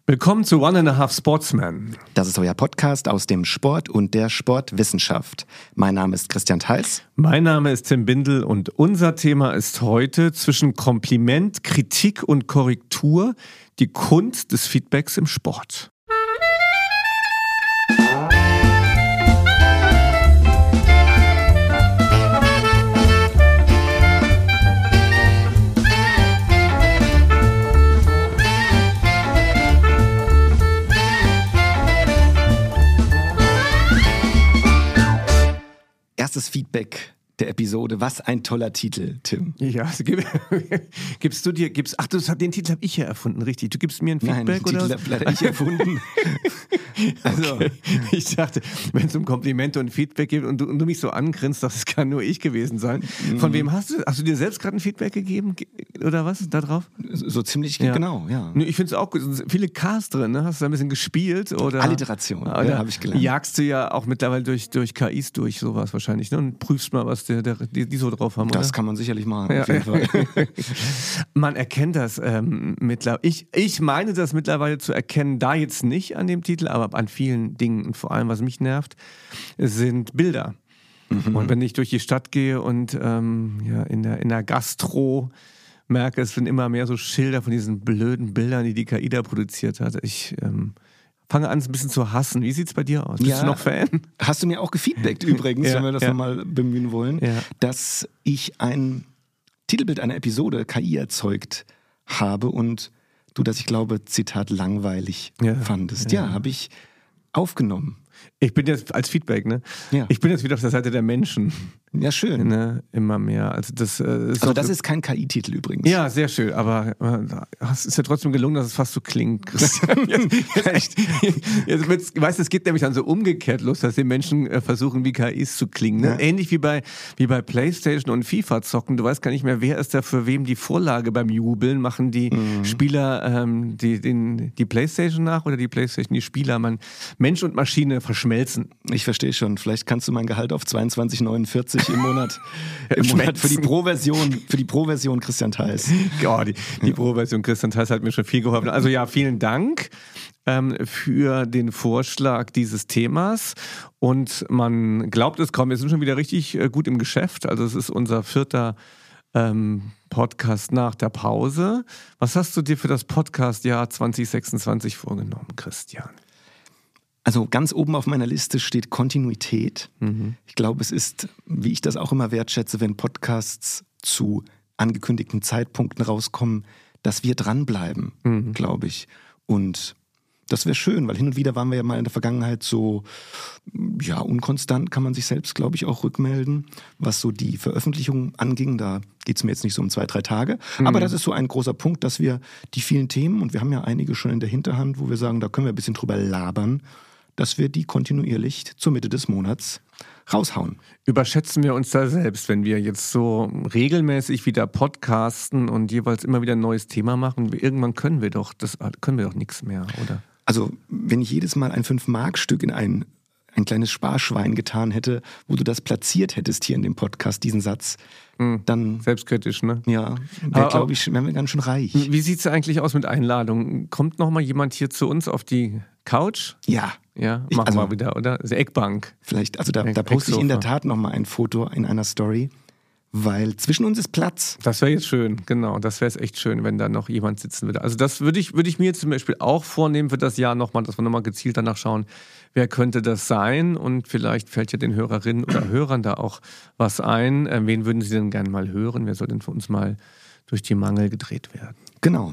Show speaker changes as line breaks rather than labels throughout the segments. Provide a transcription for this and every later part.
Willkommen zu One and a Half Sportsman.
Das ist euer Podcast aus dem Sport und der Sportwissenschaft. Mein Name ist Christian Theis.
Mein Name ist Tim Bindel und unser Thema ist heute zwischen Kompliment, Kritik und Korrektur die Kunst des Feedbacks im Sport.
Erstes Feedback der Episode. Was ein toller Titel, Tim.
Ja, also den Titel habe ich ja erfunden, richtig. Du gibst mir ein Feedback,
Nein, den
oder?
Titel habe leider ich erfunden.
Also, ich dachte, wenn es um Komplimente und Feedback geht und du mich so angrinst, das kann nur ich gewesen sein. Von wem hast du dir selbst gerade ein Feedback gegeben oder was da drauf?
So ziemlich, genau, ja.
Ich finde es auch gut. Es sind viele Ks drin, ne? Hast du da ein bisschen gespielt? Oder?
Alliteration, ja, habe ich gelernt.
Jagst du ja auch mittlerweile durch KIs durch sowas wahrscheinlich, ne? Und prüfst mal, was die so drauf haben,
Das
oder?
kann man sicherlich machen, auf jeden Fall.
Man erkennt das mittlerweile. Ich meine das mittlerweile zu erkennen, da jetzt nicht an dem Titel, aber an vielen Dingen. Und vor allem, was mich nervt, sind Bilder. Mhm. Und wenn ich durch die Stadt gehe und in der Gastro merke, es sind immer mehr so Schilder von diesen blöden Bildern, die KI da produziert hat. Ich fange an, es ein bisschen zu hassen. Wie sieht es bei dir aus? Bist du noch Fan?
Hast du mir auch gefeedbackt übrigens, wenn wir das nochmal bemühen wollen, dass ich ein Titelbild einer Episode KI erzeugt habe und du das, ich glaube, Zitat langweilig fandest. Ja, habe ich aufgenommen.
Ich bin jetzt als Feedback, ne? Ja. Ich bin jetzt wieder auf der Seite der Menschen.
Ja, schön.
Ne? Immer mehr. Also das
ist kein KI-Titel übrigens.
Ja, sehr schön. Aber es ist ja trotzdem gelungen, dass es fast so klingt, Christian. Weißt du, es geht nämlich dann so umgekehrt los, dass die Menschen versuchen, wie KIs zu klingen. Ne? Ja. Ähnlich wie bei PlayStation und FIFA zocken. Du weißt gar nicht mehr, wer ist da für wem die Vorlage beim Jubeln. Machen die Spieler die PlayStation nach oder die PlayStation die Spieler? Mensch und Maschine verschmelzen.
Ich verstehe schon. Vielleicht kannst du mein Gehalt auf 22,49 im Monat für die Pro-Version Christian Theis.
Ja, die Pro-Version Christian Theis hat mir schon viel geholfen. Also ja, vielen Dank für den Vorschlag dieses Themas. Und man glaubt es kaum, wir sind schon wieder richtig gut im Geschäft. Also es ist unser 4. Podcast nach der Pause. Was hast du dir für das Podcast-Jahr 2026 vorgenommen, Christian?
Also ganz oben auf meiner Liste steht Kontinuität. Mhm. Ich glaube, es ist, wie ich das auch immer wertschätze, wenn Podcasts zu angekündigten Zeitpunkten rauskommen, dass wir dranbleiben, glaube ich. Und das wäre schön, weil hin und wieder waren wir ja mal in der Vergangenheit so, unkonstant, kann man sich selbst, glaube ich, auch rückmelden, was so die Veröffentlichung anging. Da geht es mir jetzt nicht so um 2-3 Tage. Aber das ist so ein großer Punkt, dass wir die vielen Themen, und wir haben ja einige schon in der Hinterhand, wo wir sagen, da können wir ein bisschen drüber labern, dass wir die kontinuierlich zur Mitte des Monats raushauen.
Überschätzen wir uns da selbst, wenn wir jetzt so regelmäßig wieder podcasten und jeweils immer wieder ein neues Thema machen? Irgendwann können wir doch nichts mehr, oder?
Also, wenn ich jedes Mal ein 5-Mark-Stück in ein kleines Sparschwein getan hätte, wo du das platziert hättest hier in dem Podcast, diesen Satz, dann...
Selbstkritisch, ne?
Ja, glaube ich, wären wir ganz schön reich.
Wie sieht es eigentlich aus mit Einladungen? Kommt noch mal jemand hier zu uns auf die Couch?
Ja.
Ja, machen wir wieder, oder? Also Eckbank.
Vielleicht, also da poste ich in der Tat noch mal ein Foto in einer Story, weil zwischen uns ist Platz.
Das wäre jetzt schön, genau. Das wäre es echt schön, wenn da noch jemand sitzen würde. Also das würde ich mir zum Beispiel auch vornehmen für das Jahr nochmal, dass wir nochmal gezielt danach schauen, wer könnte das sein? Und vielleicht fällt ja den Hörerinnen oder Hörern da auch was ein. Wen würden Sie denn gerne mal hören? Wer soll denn für uns mal durch die Mangel gedreht werden?
Genau.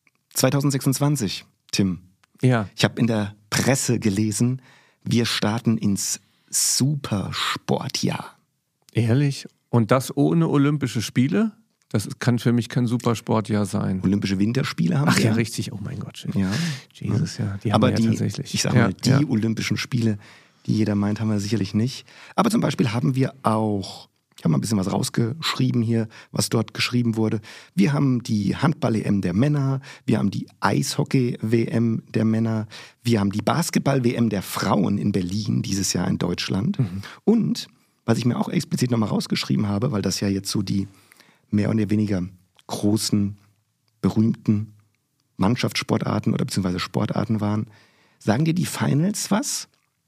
2026, Tim.
Ja.
Ich habe in der Presse gelesen, wir starten ins Supersportjahr.
Ehrlich? Und das ohne Olympische Spiele? Das kann für mich kein Supersportjahr sein.
Olympische Winterspiele haben wir.
Ach ja, richtig. Oh mein Gott.
Ja.
Jesus, ja. Die haben
aber
wir ja tatsächlich.
Ich sag mal, die Olympischen Spiele, die jeder meint, haben wir sicherlich nicht. Aber zum Beispiel haben wir auch, ich habe mal ein bisschen was rausgeschrieben hier, was dort geschrieben wurde. Wir haben die Handball-EM der Männer, wir haben die Eishockey-WM der Männer, wir haben die Basketball-WM der Frauen in Berlin, dieses Jahr in Deutschland. Und, was ich mir auch explizit nochmal rausgeschrieben habe, weil das ja jetzt so die mehr oder weniger großen, berühmten Mannschaftssportarten oder beziehungsweise Sportarten waren. Sagen dir die Finals was?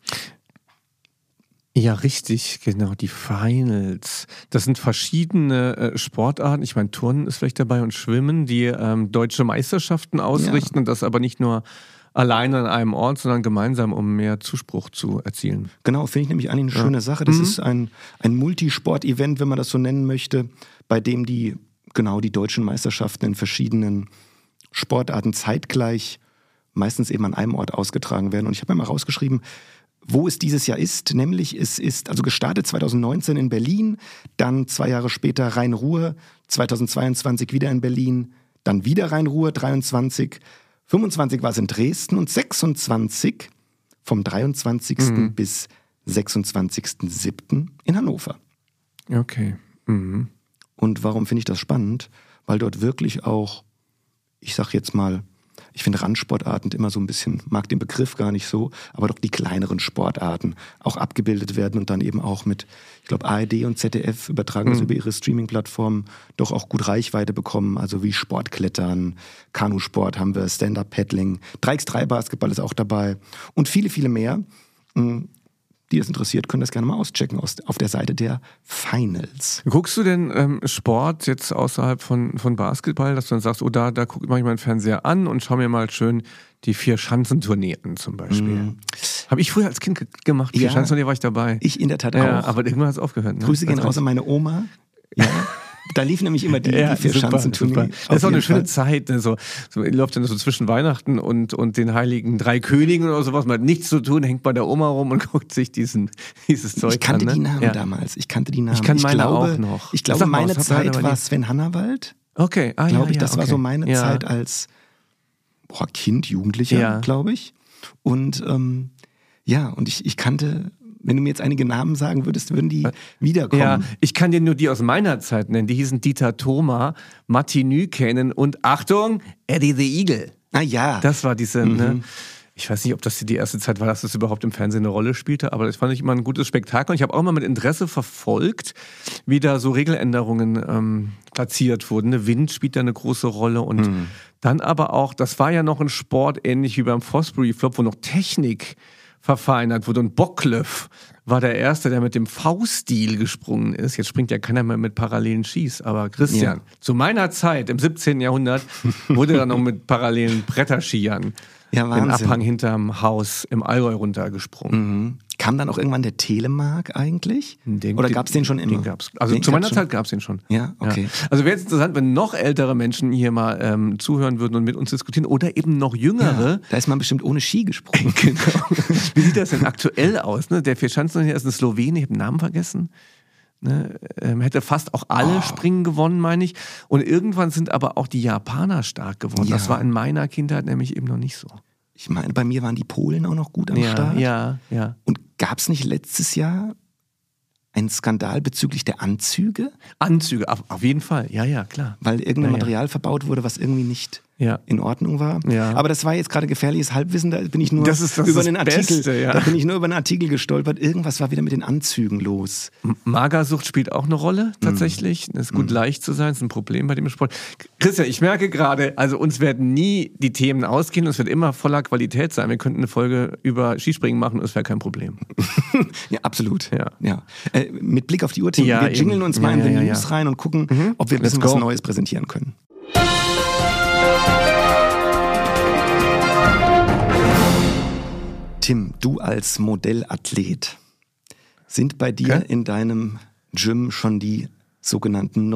Ja, richtig, genau, die Finals. Das sind verschiedene Sportarten. Ich meine, Turnen ist vielleicht dabei und Schwimmen, die deutsche Meisterschaften ausrichten und das aber nicht nur alleine an einem Ort, sondern gemeinsam, um mehr Zuspruch zu erzielen.
Genau, finde ich nämlich eigentlich eine schöne Sache. Das ist ein Multisport-Event, wenn man das so nennen möchte, bei dem die deutschen Meisterschaften in verschiedenen Sportarten zeitgleich meistens eben an einem Ort ausgetragen werden. Und ich habe mir mal rausgeschrieben, wo es dieses Jahr ist, nämlich es ist also gestartet 2019 in Berlin, dann 2 Jahre später Rhein-Ruhr, 2022 wieder in Berlin, dann wieder Rhein-Ruhr, 23, 25 war es in Dresden und 26 vom 23. bis 26.07. in Hannover.
Okay. Mhm.
Und warum finde ich das spannend? Weil dort wirklich auch, ich sag jetzt mal, ich finde Randsportarten immer so ein bisschen, mag den Begriff gar nicht so, aber doch die kleineren Sportarten auch abgebildet werden und dann eben auch mit, ich glaube, ARD und ZDF übertragen das über ihre Streaming-Plattformen, doch auch gut Reichweite bekommen, also wie Sportklettern, Kanusport haben wir, Stand-Up-Paddling, 3x3-Basketball ist auch dabei und viele, viele mehr. Die das interessiert, können das gerne mal auschecken auf der Seite der Finals.
Guckst du denn Sport jetzt außerhalb von Basketball, dass du dann sagst, oh, da gucke ich mal meinen Fernseher an und schau mir mal schön die 4-Schanzentournee an zum Beispiel. Habe ich früher als Kind gemacht, 4-Schanzentournee war ich dabei.
Ich in der Tat auch.
Aber irgendwann hat es aufgehört. Ne?
Grüße gehen raus an meine Oma. Ja. Da lief nämlich immer die 4-Schanzentournee.
Das ist auch eine schöne Zeit. Ne? So läuft dann so zwischen Weihnachten und den heiligen 3 Königen oder sowas. Man hat nichts zu tun, hängt bei der Oma rum und guckt sich dieses Zeug an.
Ich kannte die Namen damals. Ich kannte die Namen.
Ich kann meine auch noch.
Ich glaube, meine Zeit war Sven Hannawald.
Okay.
Glaube ich, das war so meine Zeit als Kind, Jugendlicher, glaube ich. Und und ich kannte... Wenn du mir jetzt einige Namen sagen würdest, würden die wiederkommen.
Ja, ich kann dir nur die aus meiner Zeit nennen. Die hießen Dieter Thoma, Matti Nykänen und Achtung, Eddie the Eagle.
Ah ja.
Das war diese, ne? Ich weiß nicht, ob das die erste Zeit war, dass das überhaupt im Fernsehen eine Rolle spielte, aber das fand ich immer ein gutes Spektakel. Und ich habe auch mal mit Interesse verfolgt, wie da so Regeländerungen platziert wurden. Ne? Wind spielt da eine große Rolle und dann aber auch, das war ja noch ein Sport, ähnlich wie beim Fosbury Flop, wo noch Technik verfeinert wurde. Und Bocklöff war der Erste, der mit dem V-Stil gesprungen ist. Jetzt springt ja keiner mehr mit parallelen Skis. Aber Christian, zu meiner Zeit, im 17. Jahrhundert, wurde dann noch mit parallelen Bretterskiern den Abhang hinterm Haus im Allgäu runtergesprungen.
Kam dann auch irgendwann der Telemark eigentlich? Oder gab es den schon immer?
Den gab's. Also zu meiner Zeit gab es den schon.
Ja, okay.
Ja. Also wäre es interessant, wenn noch ältere Menschen hier mal zuhören würden und mit uns diskutieren oder eben noch jüngere.
Ja, da ist man bestimmt ohne Ski gesprungen.
Genau. Wie sieht das denn aktuell aus? Ne? Der Vierschanzentournee ist ein Slowene, ich habe den Namen vergessen. Ne? Hätte fast auch alle Springen gewonnen, meine ich. Und irgendwann sind aber auch die Japaner stark geworden. Ja. Das war in meiner Kindheit nämlich eben noch nicht so.
Ich meine, bei mir waren die Polen auch noch gut am Start.
Ja. Und
gab es nicht letztes Jahr einen Skandal bezüglich der Anzüge?
Anzüge, auf jeden Fall. Ja, klar.
Weil irgendein Material verbaut wurde, was irgendwie nicht in Ordnung war. Ja. Aber das war jetzt gerade gefährliches Halbwissen, da bin ich nur über einen Artikel. Da bin ich nur über einen Artikel gestolpert. Irgendwas war wieder mit den Anzügen los.
Magersucht spielt auch eine Rolle, tatsächlich. Es ist gut, leicht zu sein, das ist ein Problem bei dem Sport. Christian, ich merke gerade, also uns werden nie die Themen ausgehen, es wird immer voller Qualität sein. Wir könnten eine Folge über Skispringen machen und es wäre kein Problem.
Ja, absolut. Ja. Mit Blick auf die Uhr, Tim, wir jingeln uns mal in die News rein und gucken, ob wir ein bisschen was Neues präsentieren können. Tim, du als Modellathlet, sind bei dir in deinem Gym schon die sogenannten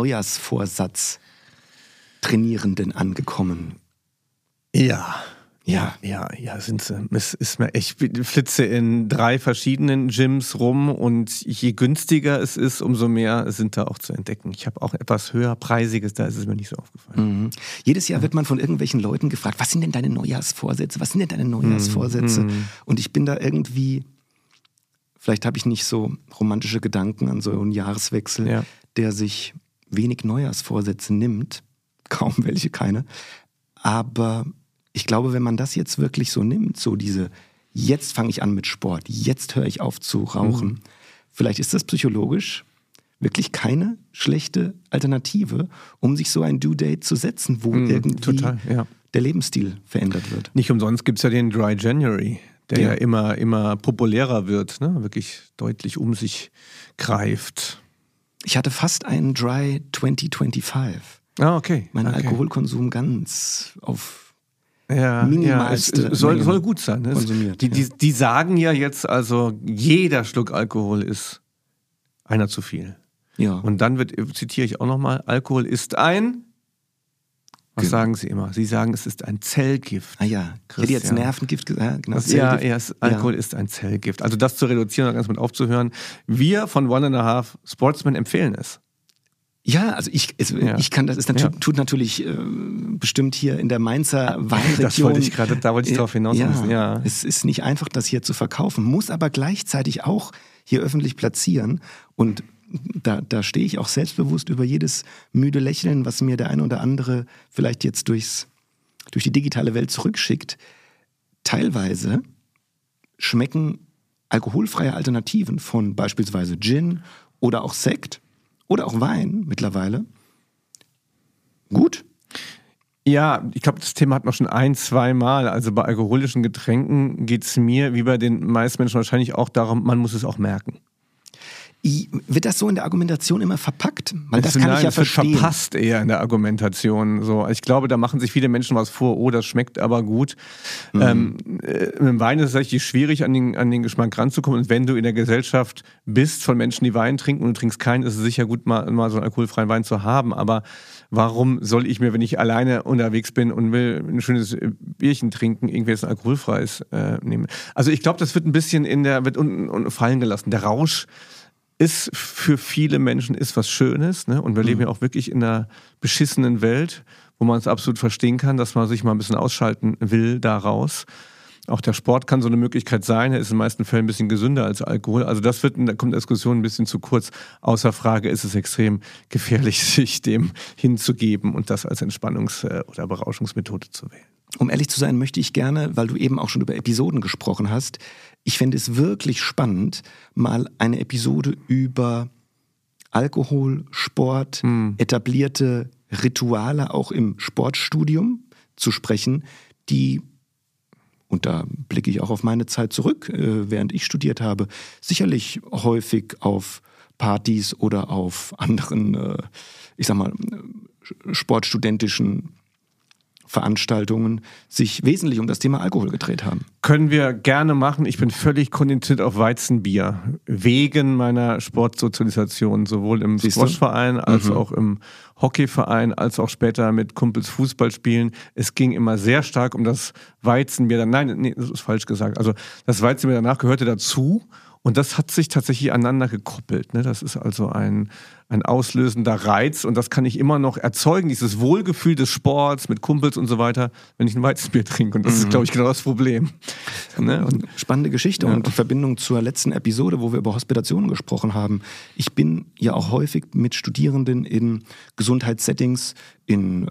Neujahrsvorsatz-Trainierenden angekommen?
Ja, sind sie. Ich flitze in 3 verschiedenen Gyms rum und je günstiger es ist, umso mehr sind da auch zu entdecken. Ich habe auch etwas höherpreisiges, da ist es mir nicht so aufgefallen.
Jedes Jahr wird man von irgendwelchen Leuten gefragt, was sind denn deine Neujahrsvorsätze? Und ich bin da irgendwie, vielleicht habe ich nicht so romantische Gedanken an so einen Jahreswechsel, der sich wenig Neujahrsvorsätze nimmt, kaum welche, keine, aber ich glaube, wenn man das jetzt wirklich so nimmt, so diese, jetzt fange ich an mit Sport, jetzt höre ich auf zu rauchen, vielleicht ist das psychologisch wirklich keine schlechte Alternative, um sich so ein Due-Date zu setzen, wo irgendwie der Lebensstil verändert wird.
Nicht umsonst gibt es ja den Dry January, der ja immer populärer wird, ne? Wirklich deutlich um sich greift.
Ich hatte fast einen Dry 2025.
Ah, okay.
Mein Alkoholkonsum ganz auf
minimalste.
Ja,
soll gut sein. Ne?
Konsumiert,
die sagen ja jetzt, also jeder Schluck Alkohol ist einer zu viel.
Ja.
Und dann zitiere ich auch nochmal, Alkohol ist ein... Was sagen Sie immer? Sie sagen, es ist ein Zellgift.
Ah ja, ich hätte jetzt Nervengift gesagt. Genau,
Alkohol ist ein Zellgift. Also das zu reduzieren und ganz mit aufzuhören. Wir von 1.5 Sportsmen empfehlen es.
Ja, also ich kann das, tut natürlich bestimmt hier in der Mainzer Weinregion.
Da wollte ich drauf hinaus.
Ja, es ist nicht einfach, das hier zu verkaufen, muss aber gleichzeitig auch hier öffentlich platzieren und da stehe ich auch selbstbewusst über jedes müde Lächeln, was mir der eine oder andere vielleicht jetzt durch die digitale Welt zurückschickt. Teilweise schmecken alkoholfreie Alternativen von beispielsweise Gin oder auch Sekt oder auch Wein mittlerweile gut.
Ja, ich glaube, das Thema hat man schon 1-2 Mal. Also bei alkoholischen Getränken geht es mir, wie bei den meisten Menschen wahrscheinlich auch darum, man muss es auch merken.
Wird das so in der Argumentation immer verpackt? Weil das kann ich ja verstehen.
Wird verpasst eher in der Argumentation. So. Ich glaube, da machen sich viele Menschen was vor, das schmeckt aber gut. Mit dem Wein ist es tatsächlich schwierig, an den Geschmack ranzukommen. Und wenn du in der Gesellschaft bist von Menschen, die Wein trinken und du trinkst keinen, ist es sicher gut, mal so einen alkoholfreien Wein zu haben. Aber warum soll ich mir, wenn ich alleine unterwegs bin und will ein schönes Bierchen trinken, irgendwie jetzt ein alkoholfreies nehmen? Also ich glaube, das wird ein bisschen wird unten fallen gelassen. Der Rausch ist für viele Menschen was Schönes, ne? Und wir leben ja auch wirklich in einer beschissenen Welt, wo man es absolut verstehen kann, dass man sich mal ein bisschen ausschalten will daraus. Auch der Sport kann so eine Möglichkeit sein, er ist in den meisten Fällen ein bisschen gesünder als Alkohol. Also da kommt die Diskussion ein bisschen zu kurz. Außer Frage ist es extrem gefährlich, sich dem hinzugeben und das als Entspannungs- oder Berauschungsmethode zu wählen.
Um ehrlich zu sein, möchte ich gerne, weil du eben auch schon über Episoden gesprochen hast, ich fände es wirklich spannend, mal eine Episode über Alkohol, Sport, etablierte Rituale auch im Sportstudium zu sprechen, die, und da blicke ich auch auf meine Zeit zurück, während ich studiert habe, sicherlich häufig auf Partys oder auf anderen, sportstudentischen Veranstaltungen sich wesentlich um das Thema Alkohol gedreht haben.
Können wir gerne machen. Ich bin völlig konditioniert auf Weizenbier. Wegen meiner Sportsozialisation, sowohl im Squashverein als auch im Hockeyverein, als auch später mit Kumpels Fußball spielen. Es ging immer sehr stark um das Weizenbier. Nein, das ist falsch gesagt. Also das Weizenbier danach gehörte dazu. Und das hat sich tatsächlich aneinander gekoppelt. Ne? Das ist also ein auslösender Reiz und das kann ich immer noch erzeugen, dieses Wohlgefühl des Sports mit Kumpels und so weiter, wenn ich ein Weizenbier trinke. Und das ist, glaube ich, genau das Problem. Ne? Und
spannende Geschichte und die Verbindung zur letzten Episode, wo wir über Hospitationen gesprochen haben. Ich bin ja auch häufig mit Studierenden in Gesundheitssettings, in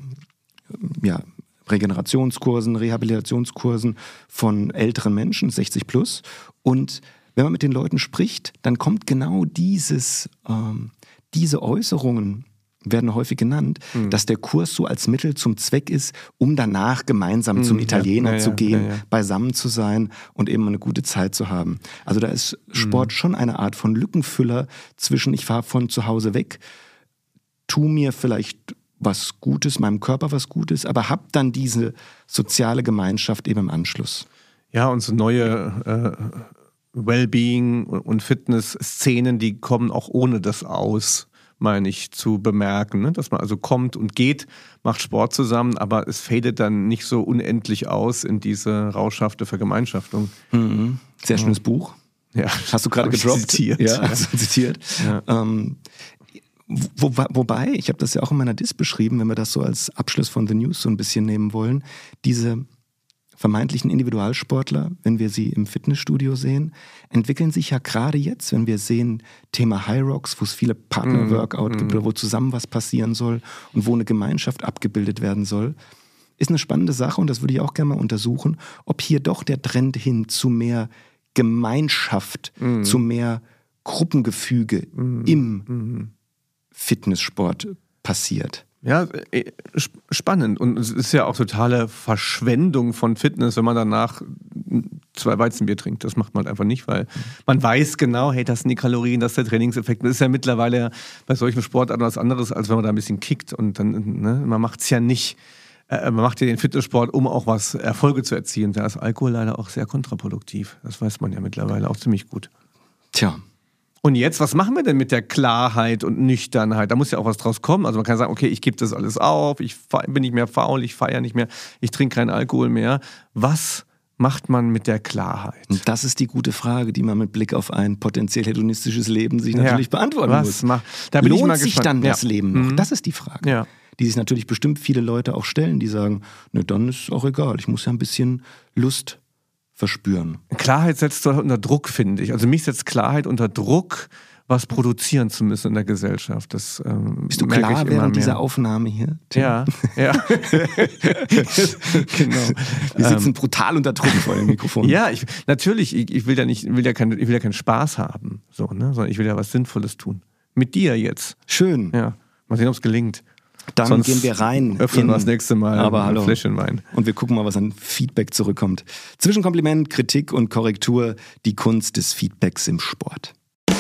Regenerationskursen, Rehabilitationskursen von älteren Menschen, 60 plus. Und wenn man mit den Leuten spricht, dann kommt genau diese Äußerungen, werden häufig genannt, dass der Kurs so als Mittel zum Zweck ist, um danach gemeinsam zum Italiener zu gehen, beisammen zu sein und eben eine gute Zeit zu haben. Also da ist Sport schon eine Art von Lückenfüller zwischen ich fahre von zu Hause weg, tu mir vielleicht was Gutes, meinem Körper was Gutes, aber hab dann diese soziale Gemeinschaft eben im Anschluss.
Ja, und so neue Wellbeing und Fitness-Szenen, die kommen auch ohne das aus, meine ich, zu bemerken. Ne? Dass man also kommt und geht, macht Sport zusammen, aber es fadet dann nicht so unendlich aus in diese rauschhafte Vergemeinschaftung.
Sehr schönes Buch.
Ja.
Hast du gerade gedroppt?
Zitiert.
Ja, hast du zitiert. Ja. Wobei, ich habe das ja auch in meiner Dis beschrieben, wenn wir das so als Abschluss von The News so ein bisschen nehmen wollen, diese vermeintlichen Individualsportler, wenn wir sie im Fitnessstudio sehen, entwickeln sich ja gerade jetzt, wenn wir sehen, Thema High Rocks, wo es viele Partner-Workout gibt oder wo zusammen was passieren soll und wo eine Gemeinschaft abgebildet werden soll, ist eine spannende Sache und das würde ich auch gerne mal untersuchen, ob hier doch der Trend hin zu mehr Gemeinschaft, zu mehr Gruppengefüge im Fitnesssport passiert.
Ja, spannend. Und es ist ja auch totale Verschwendung von Fitness, wenn man danach 2 Weizenbier trinkt. Das macht man halt einfach nicht, weil man weiß genau, hey, das sind die Kalorien, das ist der Trainingseffekt. Das ist ja mittlerweile bei solchen Sportarten was anderes, als wenn man da ein bisschen kickt. Und dann, ne, man macht es ja nicht, man macht ja den Fitnesssport, um auch was Erfolge zu erzielen. Da ist Alkohol leider auch sehr kontraproduktiv. Das weiß man ja mittlerweile auch ziemlich gut.
Tja.
Und jetzt, was machen wir denn mit der Klarheit und Nüchternheit? Da muss ja auch was draus kommen. Also man kann sagen, okay, ich gebe das alles auf, ich bin nicht mehr faul, ich feiere nicht mehr, ich trinke keinen Alkohol mehr. Was macht man mit der Klarheit?
Und das ist die gute Frage, die man mit Blick auf ein potenziell hedonistisches Leben sich natürlich beantworten muss.
Da bin
Lohnt
ich mal
sich
gespannt.
dann das Leben noch? Das ist die Frage, die sich natürlich bestimmt viele Leute auch stellen, die sagen, ne, dann ist auch egal, ich muss ja ein bisschen Lust verspüren.
Klarheit setzt unter Druck, finde ich. Also mich setzt Klarheit unter Druck, was produzieren zu müssen in der Gesellschaft. Das
bist du klar während dieser Aufnahme hier, Tim?
Ja.
Genau. Wir sitzen brutal unter Druck vor dem Mikrofon.
Ja, natürlich. Ich will ja keinen Spaß haben, so, ne? Sondern ich will ja was Sinnvolles tun. Mit dir jetzt.
Schön.
Ja. Mal sehen, ob es gelingt.
Dann sonst gehen wir rein.
Öffnen wir das nächste Mal
ein
Fläschchen Wein.
Und wir gucken mal, was an Feedback zurückkommt. Zwischen Kompliment, Kritik und Korrektur, die Kunst des Feedbacks im Sport.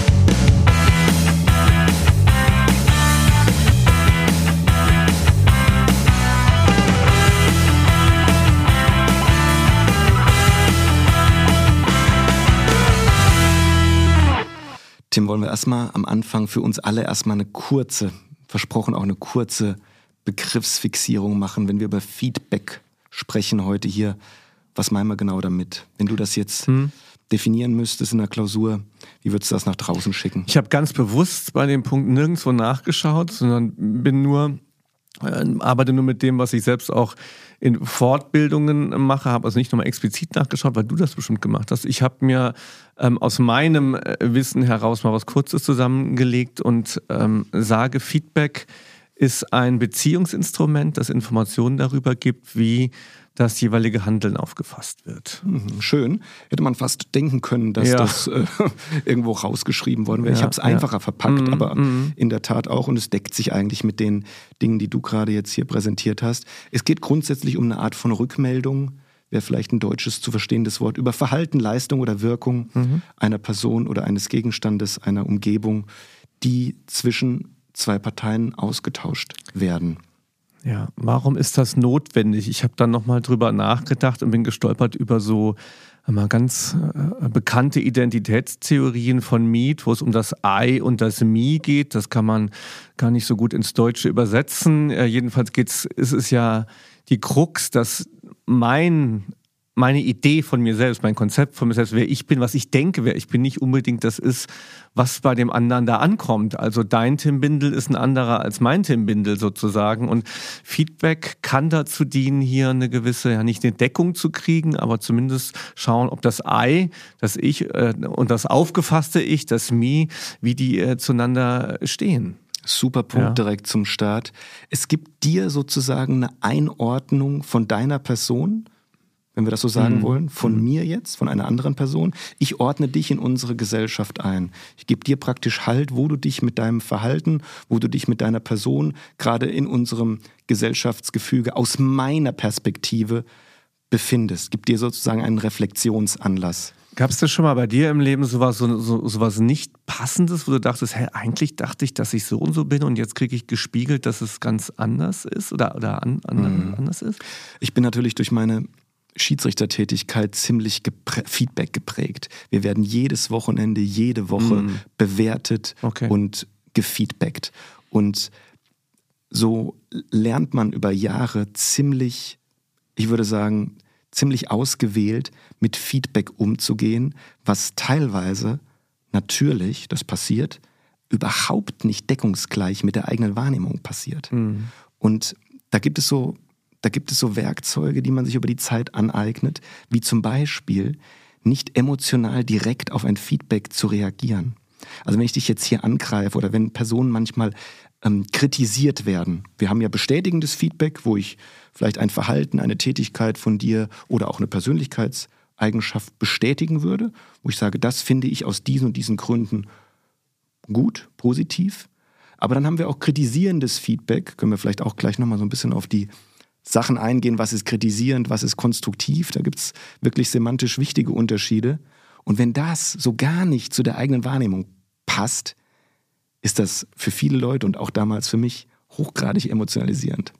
Tim, wollen wir erstmal am Anfang für uns alle erstmal eine kurze Begriffsfixierung machen, wenn wir über Feedback sprechen heute hier. Was meinen wir genau damit? Wenn du das jetzt definieren müsstest in der Klausur, wie würdest du das nach draußen schicken?
Ich habe ganz bewusst bei dem Punkt nirgendwo nachgeschaut, sondern arbeite nur mit dem, was ich selbst auch in Fortbildungen mache, habe also nicht nochmal explizit nachgeschaut, weil du das bestimmt gemacht hast. Ich habe mir aus meinem Wissen heraus mal was Kurzes zusammengelegt und sage, Feedback ist ein Beziehungsinstrument, das Informationen darüber gibt, wie das jeweilige Handeln aufgefasst wird.
Schön. Hätte man fast denken können, dass das irgendwo rausgeschrieben worden wäre. Ich habe es einfacher verpackt, aber in der Tat auch. Und es deckt sich eigentlich mit den Dingen, die du gerade jetzt hier präsentiert hast. Es geht grundsätzlich um eine Art von Rückmeldung, wäre vielleicht ein deutsches zu verstehendes Wort, über Verhalten, Leistung oder Wirkung einer Person oder eines Gegenstandes, einer Umgebung, die zwischen 2 Parteien ausgetauscht werden.
Ja, warum ist das notwendig? Ich habe dann nochmal drüber nachgedacht und bin gestolpert über so ganz bekannte Identitätstheorien von Mead, wo es um das I und das Me geht. Das kann man gar nicht so gut ins Deutsche übersetzen. Jedenfalls ist es ja die Krux, dass meine Idee von mir selbst, mein Konzept von mir selbst, wer ich bin, was ich denke, wer ich bin, nicht unbedingt das ist, was bei dem anderen da ankommt. Also dein Tim Bindel ist ein anderer als mein Tim Bindel sozusagen. Und Feedback kann dazu dienen, hier eine gewisse, nicht eine Deckung zu kriegen, aber zumindest schauen, ob das I, das Ich und das aufgefasste Ich, das Me, wie die zueinander stehen.
Super Punkt direkt zum Start. Es gibt dir sozusagen eine Einordnung von deiner Person, wenn wir das so sagen wollen, von mir jetzt, von einer anderen Person. Ich ordne dich in unsere Gesellschaft ein. Ich gebe dir praktisch Halt, wo du dich mit deinem Verhalten, wo du dich mit deiner Person gerade in unserem Gesellschaftsgefüge aus meiner Perspektive befindest. Ich gebe dir sozusagen einen Reflexionsanlass.
Gab es das schon mal bei dir im Leben sowas nicht Passendes, wo du dachtest, hey, eigentlich dachte ich, dass ich so und so bin und jetzt kriege ich gespiegelt, dass es ganz anders ist oder anders ist?
Ich bin natürlich durch meine Schiedsrichtertätigkeit ziemlich Feedback geprägt. Wir werden jedes Wochenende, jede Woche bewertet und gefeedbackt. Und so lernt man über Jahre ziemlich, ich würde sagen, ziemlich ausgewählt mit Feedback umzugehen, was teilweise natürlich, das passiert, überhaupt nicht deckungsgleich mit der eigenen Wahrnehmung passiert. Und da gibt es so Werkzeuge, die man sich über die Zeit aneignet, wie zum Beispiel nicht emotional direkt auf ein Feedback zu reagieren. Also wenn ich dich jetzt hier angreife oder wenn Personen manchmal kritisiert werden. Wir haben ja bestätigendes Feedback, wo ich vielleicht ein Verhalten, eine Tätigkeit von dir oder auch eine Persönlichkeitseigenschaft bestätigen würde, wo ich sage, das finde ich aus diesen und diesen Gründen gut, positiv. Aber dann haben wir auch kritisierendes Feedback. Können wir vielleicht auch gleich nochmal so ein bisschen auf die Sachen eingehen, was ist kritisierend, was ist konstruktiv. Da gibt es wirklich semantisch wichtige Unterschiede. Und wenn das so gar nicht zu der eigenen Wahrnehmung passt, ist das für viele Leute und auch damals für mich hochgradig emotionalisierend.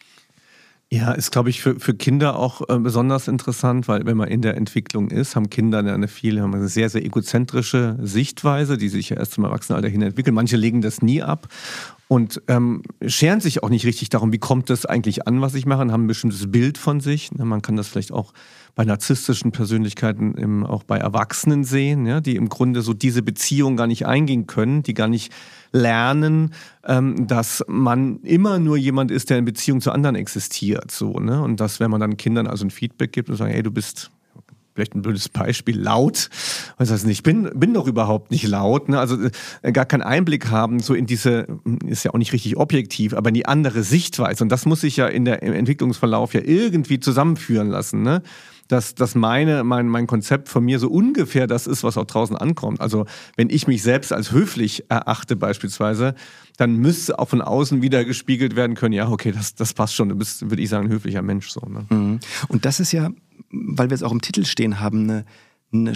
Ja, ist, glaube ich, für Kinder auch besonders interessant, weil wenn man in der Entwicklung ist, haben Kinder haben eine sehr, sehr egozentrische Sichtweise, die sich ja erst zum Erwachsenenalter hin entwickeln. Manche legen das nie ab und scheren sich auch nicht richtig darum, wie kommt das eigentlich an, was ich mache, und haben ein bestimmtes Bild von sich. Man kann das vielleicht auch bei narzisstischen Persönlichkeiten auch bei Erwachsenen sehen, ja, die im Grunde so diese Beziehung gar nicht eingehen können, die gar nicht lernen, dass man immer nur jemand ist, der in Beziehung zu anderen existiert. So, ne? Und dass, wenn man dann Kindern also ein Feedback gibt und sagt, hey, du bist vielleicht ein blödes Beispiel, laut. Was heißt nicht, ich bin doch überhaupt nicht laut. Ne? Also gar keinen Einblick haben, so in diese, ist ja auch nicht richtig objektiv, aber in die andere Sichtweise. Und das muss sich ja im Entwicklungsverlauf ja irgendwie zusammenführen lassen. Ne? Dass mein Konzept von mir so ungefähr das ist, was auch draußen ankommt. Also wenn ich mich selbst als höflich erachte beispielsweise, dann müsste auch von außen wieder gespiegelt werden können, ja, okay, das passt schon, du bist, würde ich sagen, ein höflicher Mensch. So, ne?
Mhm. Und das ist ja, weil wir es auch im Titel stehen haben, ein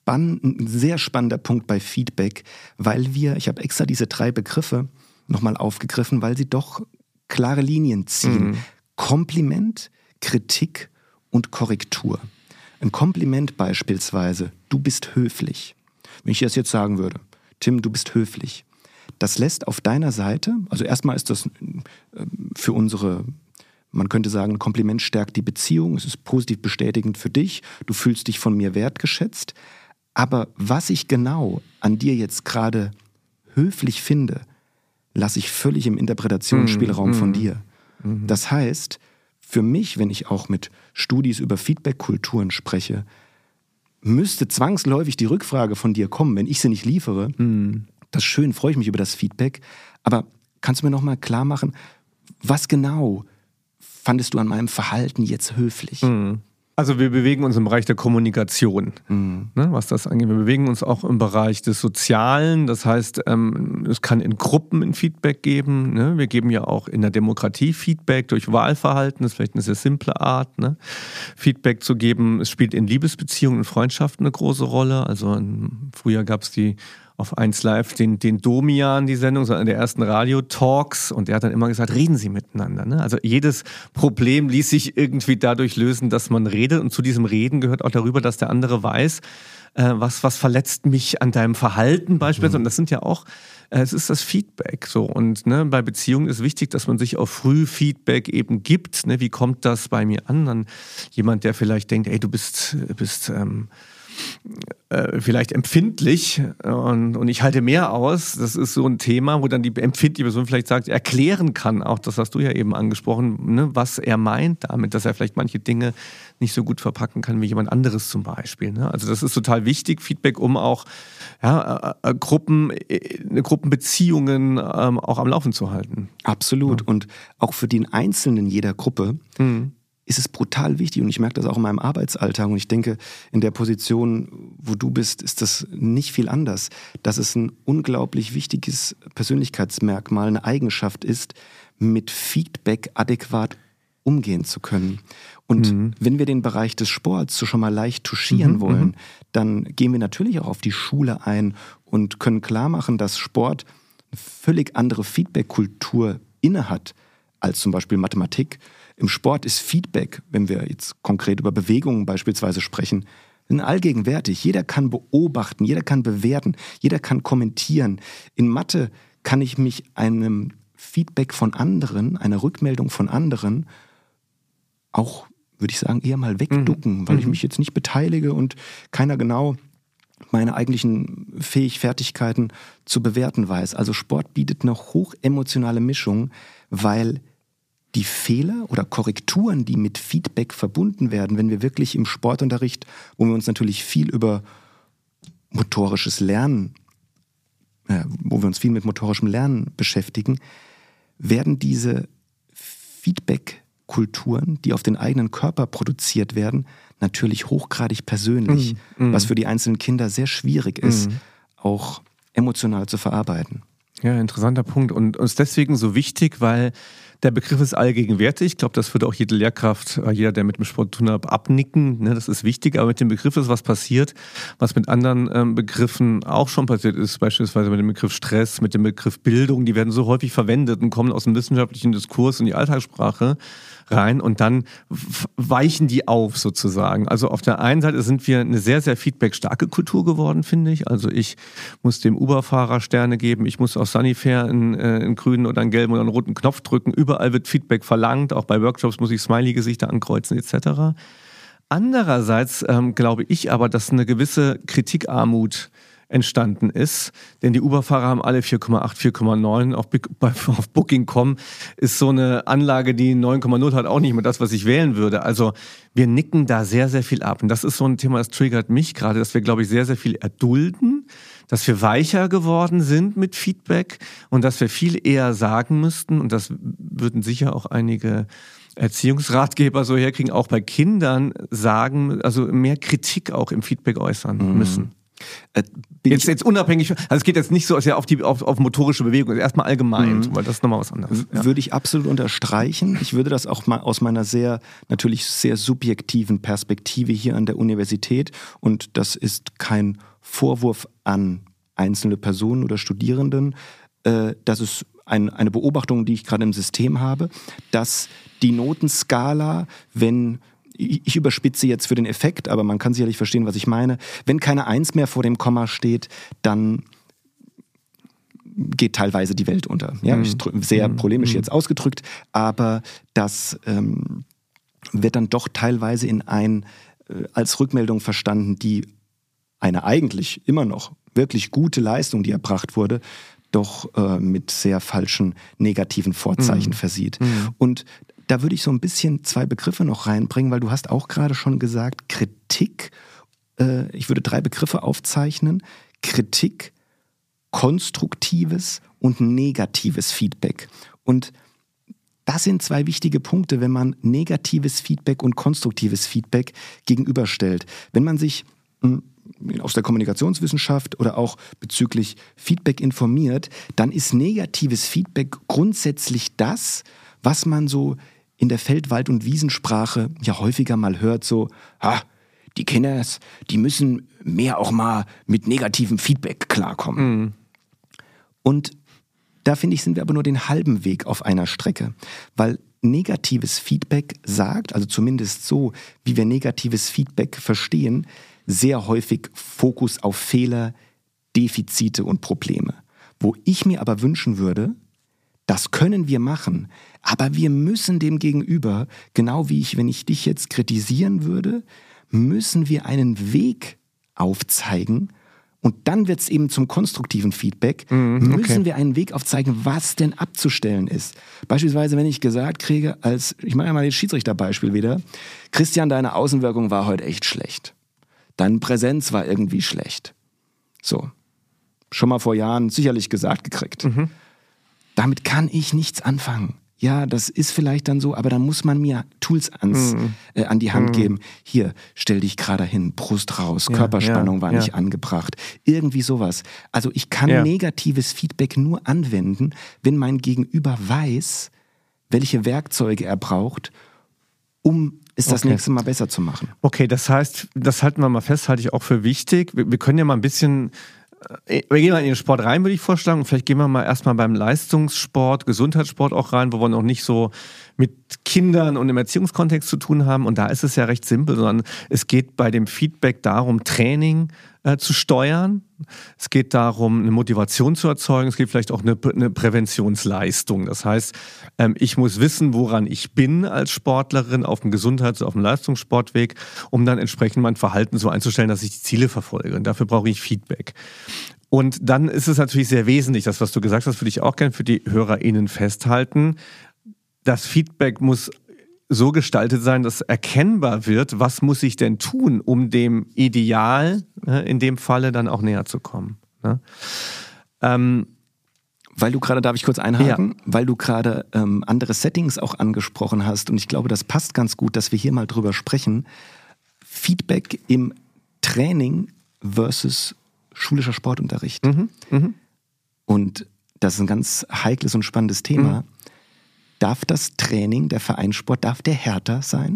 sehr spannender Punkt bei Feedback, weil ich habe extra diese 3 Begriffe nochmal aufgegriffen, weil sie doch klare Linien ziehen. Mhm. Kompliment, Kritik und Korrektur. Ein Kompliment beispielsweise, du bist höflich. Wenn ich das jetzt sagen würde, Tim, du bist höflich. Das lässt auf deiner Seite, also erstmal ist das für unsere, man könnte sagen, ein Kompliment stärkt die Beziehung, es ist positiv bestätigend für dich, du fühlst dich von mir wertgeschätzt. Aber was ich genau an dir jetzt gerade höflich finde, lasse ich völlig im Interpretationsspielraum von dir. Das heißt, für mich, wenn ich auch mit Studis über Feedback-Kulturen spreche, müsste zwangsläufig die Rückfrage von dir kommen, wenn ich sie nicht liefere. Das ist schön, freue ich mich über das Feedback. Aber kannst du mir nochmal klar machen, was genau fandest du an meinem Verhalten jetzt höflich?
Also wir bewegen uns im Bereich der Kommunikation, ne, was das angeht. Wir bewegen uns auch im Bereich des Sozialen. Das heißt, es kann in Gruppen ein Feedback geben. Ne? Wir geben ja auch in der Demokratie Feedback durch Wahlverhalten. Das ist vielleicht eine sehr simple Art, ne? Feedback zu geben. Es spielt in Liebesbeziehungen und Freundschaften eine große Rolle. Also früher gab es auf 1 Live den Domian, die Sendung, so einer der ersten Radio-Talks, und der hat dann immer gesagt, reden Sie miteinander. Ne? Also jedes Problem ließ sich irgendwie dadurch lösen, dass man redet, und zu diesem Reden gehört auch darüber, dass der andere weiß, was verletzt mich an deinem Verhalten beispielsweise. Und das sind ja auch, es ist das Feedback. So. Und ne, bei Beziehungen ist wichtig, dass man sich auch früh Feedback eben gibt. Ne? Wie kommt das bei mir an? Dann jemand, der vielleicht denkt, ey, du bist vielleicht empfindlich und ich halte mehr aus. Das ist so ein Thema, wo dann die empfindliche Person vielleicht sagt, erklären kann, auch das hast du ja eben angesprochen, ne, was er meint damit, dass er vielleicht manche Dinge nicht so gut verpacken kann wie jemand anderes zum Beispiel. Ne? Also das ist total wichtig, Feedback, um auch Gruppenbeziehungen auch am Laufen zu halten.
Absolut. Ja. Und auch für den Einzelnen jeder Gruppe ist es brutal wichtig, und ich merke das auch in meinem Arbeitsalltag, und ich denke, in der Position, wo du bist, ist das nicht viel anders, dass es ein unglaublich wichtiges Persönlichkeitsmerkmal, eine Eigenschaft ist, mit Feedback adäquat umgehen zu können. Und wenn wir den Bereich des Sports so schon mal leicht touchieren wollen, dann gehen wir natürlich auch auf die Schule ein und können klar machen, dass Sport eine völlig andere Feedback-Kultur innehat als zum Beispiel Mathematik. Im Sport ist Feedback, wenn wir jetzt konkret über Bewegungen beispielsweise sprechen, allgegenwärtig. Jeder kann beobachten, jeder kann bewerten, jeder kann kommentieren. In Mathe kann ich mich einem Feedback von anderen, einer Rückmeldung von anderen auch, würde ich sagen, eher mal wegducken, weil ich mich jetzt nicht beteilige und keiner genau meine eigentlichen Fertigkeiten zu bewerten weiß. Also Sport bietet eine hochemotionale Mischung, weil die Fehler oder Korrekturen, die mit Feedback verbunden werden, wenn wir wirklich im Sportunterricht, wo wir uns natürlich viel über motorisches Lernen, wo wir uns viel mit motorischem Lernen beschäftigen, werden diese Feedback-Kulturen, die auf den eigenen Körper produziert werden, natürlich hochgradig persönlich, was für die einzelnen Kinder sehr schwierig ist, auch emotional zu verarbeiten.
Ja, interessanter Punkt und ist deswegen so wichtig, weil der Begriff ist allgegenwärtig. Ich glaube, das würde auch jede Lehrkraft, jeder, der mit dem Sport zu tun hat, abnicken. Ne, das ist wichtig, aber mit dem Begriff ist was passiert, was mit anderen Begriffen auch schon passiert ist, beispielsweise mit dem Begriff Stress, mit dem Begriff Bildung. Die werden so häufig verwendet und kommen aus dem wissenschaftlichen Diskurs in die Alltagssprache rein und dann weichen die auf sozusagen. Also auf der einen Seite sind wir eine sehr, sehr feedbackstarke Kultur geworden, finde ich. Also ich muss dem Uber-Fahrer Sterne geben, ich muss auf Sunnyfair einen grünen oder einen gelben oder einen roten Knopf drücken. Überall wird Feedback verlangt, auch bei Workshops muss ich Smiley-Gesichter ankreuzen etc. Andererseits glaube ich aber, dass eine gewisse Kritikarmut entstanden ist. Denn die Uber-Fahrer haben alle 4,8, 4,9. Auf Booking.com ist so eine Anlage, die 9,0 hat, auch nicht mehr das, was ich wählen würde. Also wir nicken da sehr, sehr viel ab. Und das ist so ein Thema, das triggert mich gerade, dass wir, glaube ich, sehr, sehr viel erdulden, dass wir weicher geworden sind mit Feedback und dass wir viel eher sagen müssten, und das würden sicher auch einige Erziehungsratgeber so herkriegen, auch bei Kindern sagen, also mehr Kritik auch im Feedback äußern müssen. Jetzt unabhängig, also es geht jetzt nicht so sehr auf motorische Bewegung, erstmal allgemein, weil das ist nochmal was anderes. Ja.
Würde ich absolut unterstreichen. Ich würde das auch mal aus meiner natürlich sehr subjektiven Perspektive hier an der Universität, und das ist kein Vorwurf an einzelne Personen oder Studierenden, das ist eine Beobachtung, die ich gerade im System habe, dass die Notenskala, wenn ich überspitze jetzt für den Effekt, aber man kann sicherlich verstehen, was ich meine. Wenn keine 1 mehr vor dem Komma steht, dann geht teilweise die Welt unter. Ja, sehr polemisch jetzt ausgedrückt, aber das wird dann doch teilweise als Rückmeldung verstanden, die eine eigentlich immer noch wirklich gute Leistung, die erbracht wurde, doch mit sehr falschen negativen Vorzeichen versieht. Und da würde ich so ein bisschen 2 Begriffe noch reinbringen, weil du hast auch gerade schon gesagt, Kritik. Ich würde 3 Begriffe aufzeichnen. Kritik, konstruktives und negatives Feedback. Und das sind 2 wichtige Punkte, wenn man negatives Feedback und konstruktives Feedback gegenüberstellt. Wenn man sich aus der Kommunikationswissenschaft oder auch bezüglich Feedback informiert, dann ist negatives Feedback grundsätzlich das, was man so in der Feld-, Wald- und Wiesensprache ja häufiger mal hört, so, die Kinder, die müssen mehr auch mal mit negativem Feedback klarkommen. Und da finde ich, sind wir aber nur den halben Weg auf einer Strecke, weil negatives Feedback sagt, also zumindest so, wie wir negatives Feedback verstehen, sehr häufig Fokus auf Fehler, Defizite und Probleme. Wo ich mir aber wünschen würde, das können wir machen, aber wir müssen dem Gegenüber, genau wie wenn ich dich jetzt kritisieren würde, müssen wir einen Weg aufzeigen, und dann wird es eben zum konstruktiven Feedback, müssen wir einen Weg aufzeigen, was denn abzustellen ist. Beispielsweise, wenn ich gesagt kriege, ich mache ja mal das Schiedsrichterbeispiel wieder, Christian, deine Außenwirkung war heute echt schlecht. Deine Präsenz war irgendwie schlecht. So, schon mal vor Jahren sicherlich gesagt gekriegt. Damit kann ich nichts anfangen. Ja, das ist vielleicht dann so, aber dann muss man mir Tools an die Hand geben. Hier, stell dich gerade hin, Brust raus, Körperspannung war nicht angebracht. Irgendwie sowas. Also ich kann negatives Feedback nur anwenden, wenn mein Gegenüber weiß, welche Werkzeuge er braucht, um es das nächste Mal besser zu machen.
Okay, das heißt, das halten wir mal fest, halte ich auch für wichtig. Wir können ja mal ein bisschen, wir gehen mal in den Sport rein, würde ich vorschlagen. Und vielleicht gehen wir mal erstmal beim Leistungssport, Gesundheitssport auch rein, wo wir noch nicht so mit Kindern und im Erziehungskontext zu tun haben. Und da ist es ja recht simpel, sondern es geht bei dem Feedback darum, Training zu steuern. Es geht darum, eine Motivation zu erzeugen. Es geht vielleicht auch eine Präventionsleistung. Das heißt, ich muss wissen, woran ich bin als Sportlerin auf dem Gesundheits-, auf dem Leistungssportweg, um dann entsprechend mein Verhalten so einzustellen, dass ich die Ziele verfolge. Und dafür brauche ich Feedback. Und dann ist es natürlich sehr wesentlich, das, was du gesagt hast, würde ich auch gerne für die HörerInnen festhalten. Das Feedback muss so gestaltet sein, dass erkennbar wird, was muss ich denn tun, um dem Ideal in dem Falle dann auch näher zu kommen. Ne?
Weil du gerade, darf ich kurz einhaken? Ja. Weil du gerade andere Settings auch angesprochen hast, und ich glaube, das passt ganz gut, dass wir hier mal drüber sprechen. Feedback im Training versus schulischer Sportunterricht. Und das ist ein ganz heikles und spannendes Thema. Darf das Training, der Vereinssport, darf der härter sein?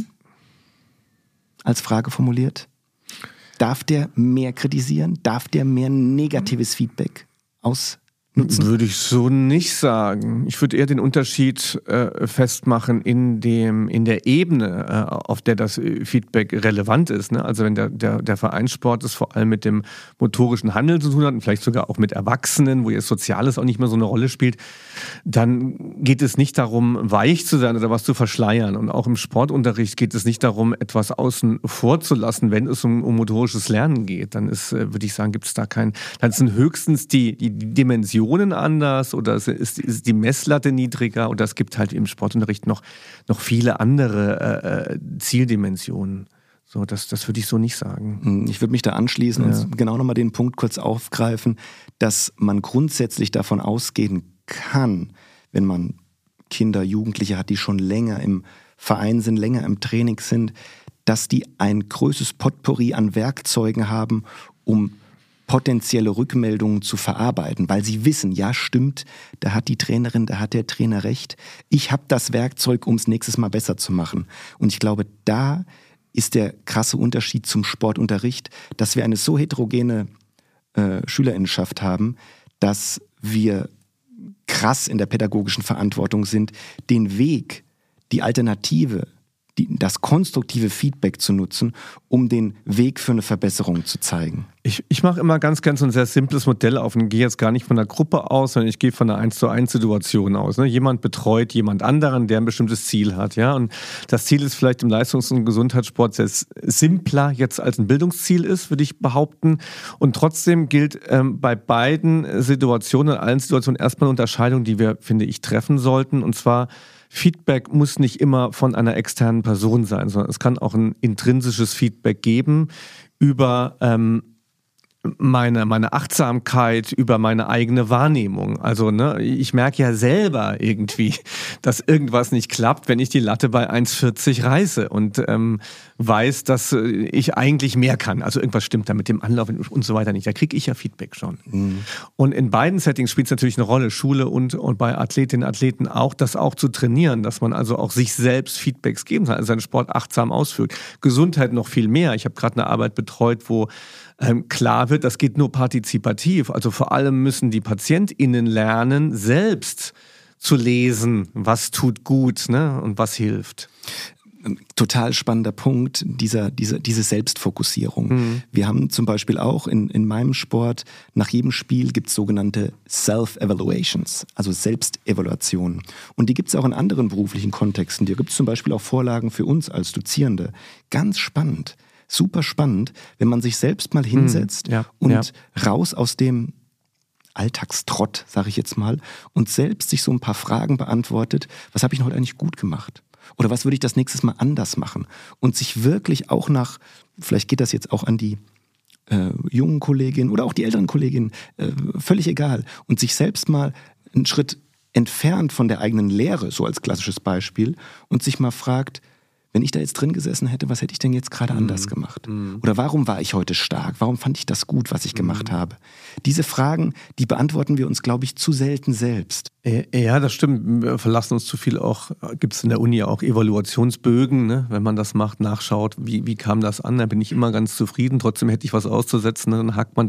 Als Frage formuliert. Darf der mehr kritisieren? Darf der mehr negatives Feedback ausnutzen?
Würde ich so nicht sagen. Ich würde eher den Unterschied festmachen in der Ebene, auf der das Feedback relevant ist. Ne? Also wenn der Vereinssport es vor allem mit dem motorischen Handeln zu tun hat und vielleicht sogar auch mit Erwachsenen, wo jetzt Soziales auch nicht mehr so eine Rolle spielt, dann geht es nicht darum, weich zu sein oder was zu verschleiern. Und auch im Sportunterricht geht es nicht darum, etwas außen vor zu lassen, wenn es um motorisches Lernen geht. Dann ist, würde ich sagen, gibt es da dann sind höchstens die Dimensionen anders oder ist die Messlatte niedriger oder es gibt halt im Sportunterricht noch viele andere Zieldimensionen. So, das würde ich so nicht sagen.
Ich würde mich da anschließen und genau nochmal den Punkt kurz aufgreifen, dass man grundsätzlich davon ausgehen kann, wenn man Kinder, Jugendliche hat, die schon länger im Verein sind, länger im Training sind, dass die ein größeres Potpourri an Werkzeugen haben, um potenzielle Rückmeldungen zu verarbeiten, weil sie wissen, ja stimmt, da hat die Trainerin, da hat der Trainer recht. Ich habe das Werkzeug, um es nächstes Mal besser zu machen. Und ich glaube, da ist der krasse Unterschied zum Sportunterricht, dass wir eine so heterogene Schülerinnenschaft haben, dass wir krass in der pädagogischen Verantwortung sind, den Weg, die Alternative, das konstruktive Feedback zu nutzen, um den Weg für eine Verbesserung zu zeigen.
Ich mache immer ganz so ein sehr simples Modell auf und gehe jetzt gar nicht von der Gruppe aus, sondern ich gehe von einer 1:1 Situation aus. Ne? Jemand betreut jemand anderen, der ein bestimmtes Ziel hat. Ja? Und das Ziel ist vielleicht im Leistungs- und Gesundheitssport sehr simpler jetzt als ein Bildungsziel ist, würde ich behaupten. Und trotzdem gilt bei beiden Situationen, in allen Situationen erstmal eine Unterscheidung, die wir, finde ich, treffen sollten. Und zwar Feedback muss nicht immer von einer externen Person sein, sondern es kann auch ein intrinsisches Feedback geben über meine Achtsamkeit, über meine eigene Wahrnehmung. Also ich merke ja selber irgendwie, dass irgendwas nicht klappt, wenn ich die Latte bei 1,40 reiße und weiß, dass ich eigentlich mehr kann. Also irgendwas stimmt da mit dem Anlauf und so weiter nicht. Da kriege ich ja Feedback schon. Und in beiden Settings spielt es natürlich eine Rolle, Schule und bei Athletinnen und Athleten auch, das auch zu trainieren, dass man also auch sich selbst Feedbacks geben kann, also seinen Sport achtsam ausführt. Gesundheit noch viel mehr. Ich habe gerade eine Arbeit betreut, wo klar wird, das geht nur partizipativ. Also vor allem müssen die PatientInnen lernen, selbst zu lesen, was tut gut, ne, und was hilft.
Total spannender Punkt, diese Selbstfokussierung. Wir haben zum Beispiel auch in meinem Sport, nach jedem Spiel gibt es sogenannte Self-Evaluations, also Selbstevaluationen. Und die gibt es auch in anderen beruflichen Kontexten. Hier gibt es zum Beispiel auch Vorlagen für uns als Dozierende. Ganz spannend. Super spannend, wenn man sich selbst mal hinsetzt und raus aus dem Alltagstrott, sage ich jetzt mal, und selbst sich so ein paar Fragen beantwortet, was habe ich heute eigentlich gut gemacht? Oder was würde ich das nächstes Mal anders machen? Und sich wirklich auch vielleicht geht das jetzt auch an die jungen Kolleginnen oder auch die älteren Kolleginnen, völlig egal, und sich selbst mal einen Schritt entfernt von der eigenen Lehre, so als klassisches Beispiel, und sich mal fragt, wenn ich da jetzt drin gesessen hätte, was hätte ich denn jetzt gerade anders gemacht? Oder warum war ich heute stark? Warum fand ich das gut, was ich gemacht habe? Diese Fragen, die beantworten wir uns, glaube ich, zu selten selbst.
Ja, das stimmt. Wir verlassen uns zu viel auch, gibt es in der Uni auch Evaluationsbögen, ne? Wenn man das macht, nachschaut, wie kam das an? Da bin ich immer ganz zufrieden. Trotzdem hätte ich was auszusetzen, dann hakt man